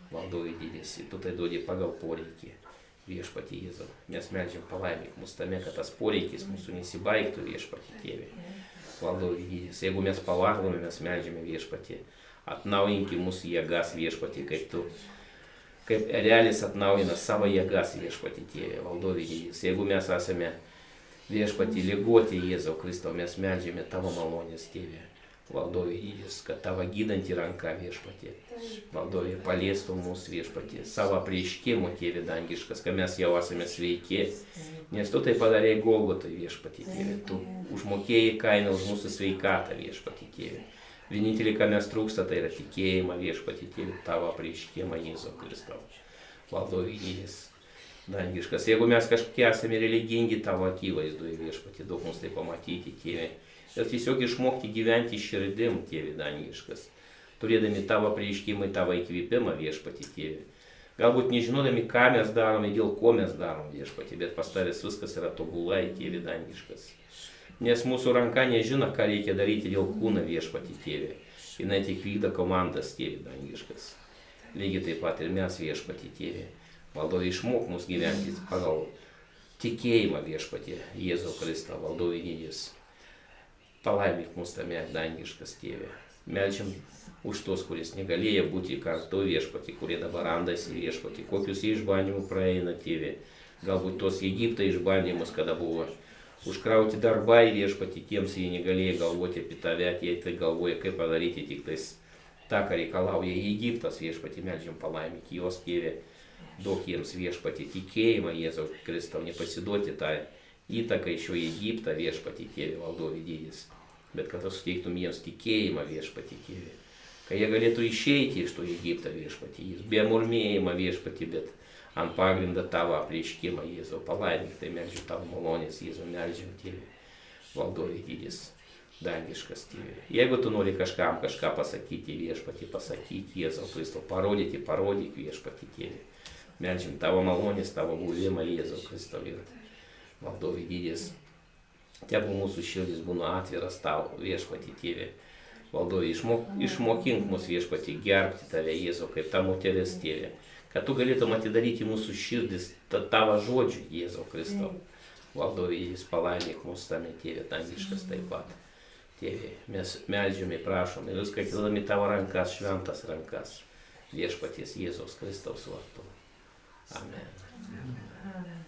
Valdovi didis, tu tai duodi pagal poreikį. Viešpatie Jėzau, mes meldžiam palaimyk mus tame, kad tas poreikis mūsų nesibaigtų, Viešpatie Tėve. Valdovi didis, jeigu mes pavargome, mes meldžiame Viešpatie. Atnaujinki mūsų jėgas, Viešpatie, kaip tu, kaip erelis atnaujina savo jėgas, Viešpatie Tėve. Valdovi didis, jeigu mes esame Viešpatie ligoti, Jėzau Kristau, mes meldžiame tavo malonės, Tėve. Valdovi didis, kad tavo gydanti ranka, Viešpatie. Valdovi paliestų mūsų, Viešpatie, savo apreiškimų, Tėve dangiškas, kad mes jau esame sveiki. Nes tu tai padarėjai Golgotai, Viešpatie Tėve. Tu užmokėjai kainą už mūsų sveikatą, Viešpatie Tėve. Vienintelį, ką mes trūksta, tai yra tikėjimą, Viešpatie Tėve, tavo apreiškimą, Jėzau Kristau. Valdovi didis, dangiškas. Jeigu mes kažkokie esame religingi tavo akivaizdoje, Viešpatie, daug mums tai pamatyti, Tėve. Ir tiesiog išmokti gyventi širdim, Tėve dangiškas, turėdami tavo prieiškimą, tavo įkvėpimą, Viešpatie Tėve. Galbūt nežinodami, ką mes darome, dėl ko mes darome, Viešpatie, bet pas tavęs viskas yra tobulai, Tėve dangiškas. Nes mūsų ranka nežino, ką reikia daryti dėl kūno, Viešpatie Tėve. Jinai tik vykdo komandas, Tėve dangiškas. Lygiai taip pat ir mes, Viešpatie Tėve. Valdovi, išmok mus gyventi pagal tikėjimą, Viešpatie, Jėzau Kristau, Valdovi didis. Palaimyk mus tame, dangiškas Tėve. Meldžiam už tos, kuris negalėjo būti kartu, Viešpatie, kurie dabar randasi, Viešpatie, kokius išbandymų praeina, Tėve. Galbūt tos Egipto išbandymus, kada buvo užkrauti darbai, Viešpatie, tiems jie negalėjo galvoti apie tave, jie tai galvoja, kaip padaryti tik tais tą, ką reikalauja Egiptas, Viešpatie, meldžiam palaimyk juos, Tėve. Duok jiems, Viešpatie, tikėjimą, Jėzau Kristau, nepasiduoti tą įtaką iš jo Egiptą, Viešpatie Tėve, Valdovi didis. Bet kad suteiktum jiems tikėjimą, Viešpatie Tėve. Kad jie galėtų išeiti iš to Egipto, Viešpatie, be murmėjimą, Viešpatie, bet ant pagrindą tavo apreiškimą, Jėzau, palaimyk, tai meldžiu tavo malonės, Jėzau, meldžiam, Tėve, Valdovi didis, dangiškas, Tėve. Jeigu tu nori kažkam kažką pasakyti, Viešpatie, pasakyk, Jėzau Kristau, parodyti, parodyk, Viešpatie Tėve. Meldžiam tavo malonės, tavo buvimą, Jėzau Kristau, ir Valdovi didis. Tegu mūsų širdis būna atviras tau, Viešpatie Tėve. Valdovi, išmok, išmokink mus, Viešpatie, gerbti tave, Jėzau, kaip ta moteris, Tėve. Kad tu galėtum atidaryti mūsų širdis tavo žodžių, Jėzau Kristau. Valdovi, jis palaimyk mus tame, Tėve, dangiškas taip pat. Tėve, mes meldžiame, prašome, ir viską atidodami tavo rankas, šventas rankas. Viešpaties Jėzaus Kristaus vardu. Amen. Amen.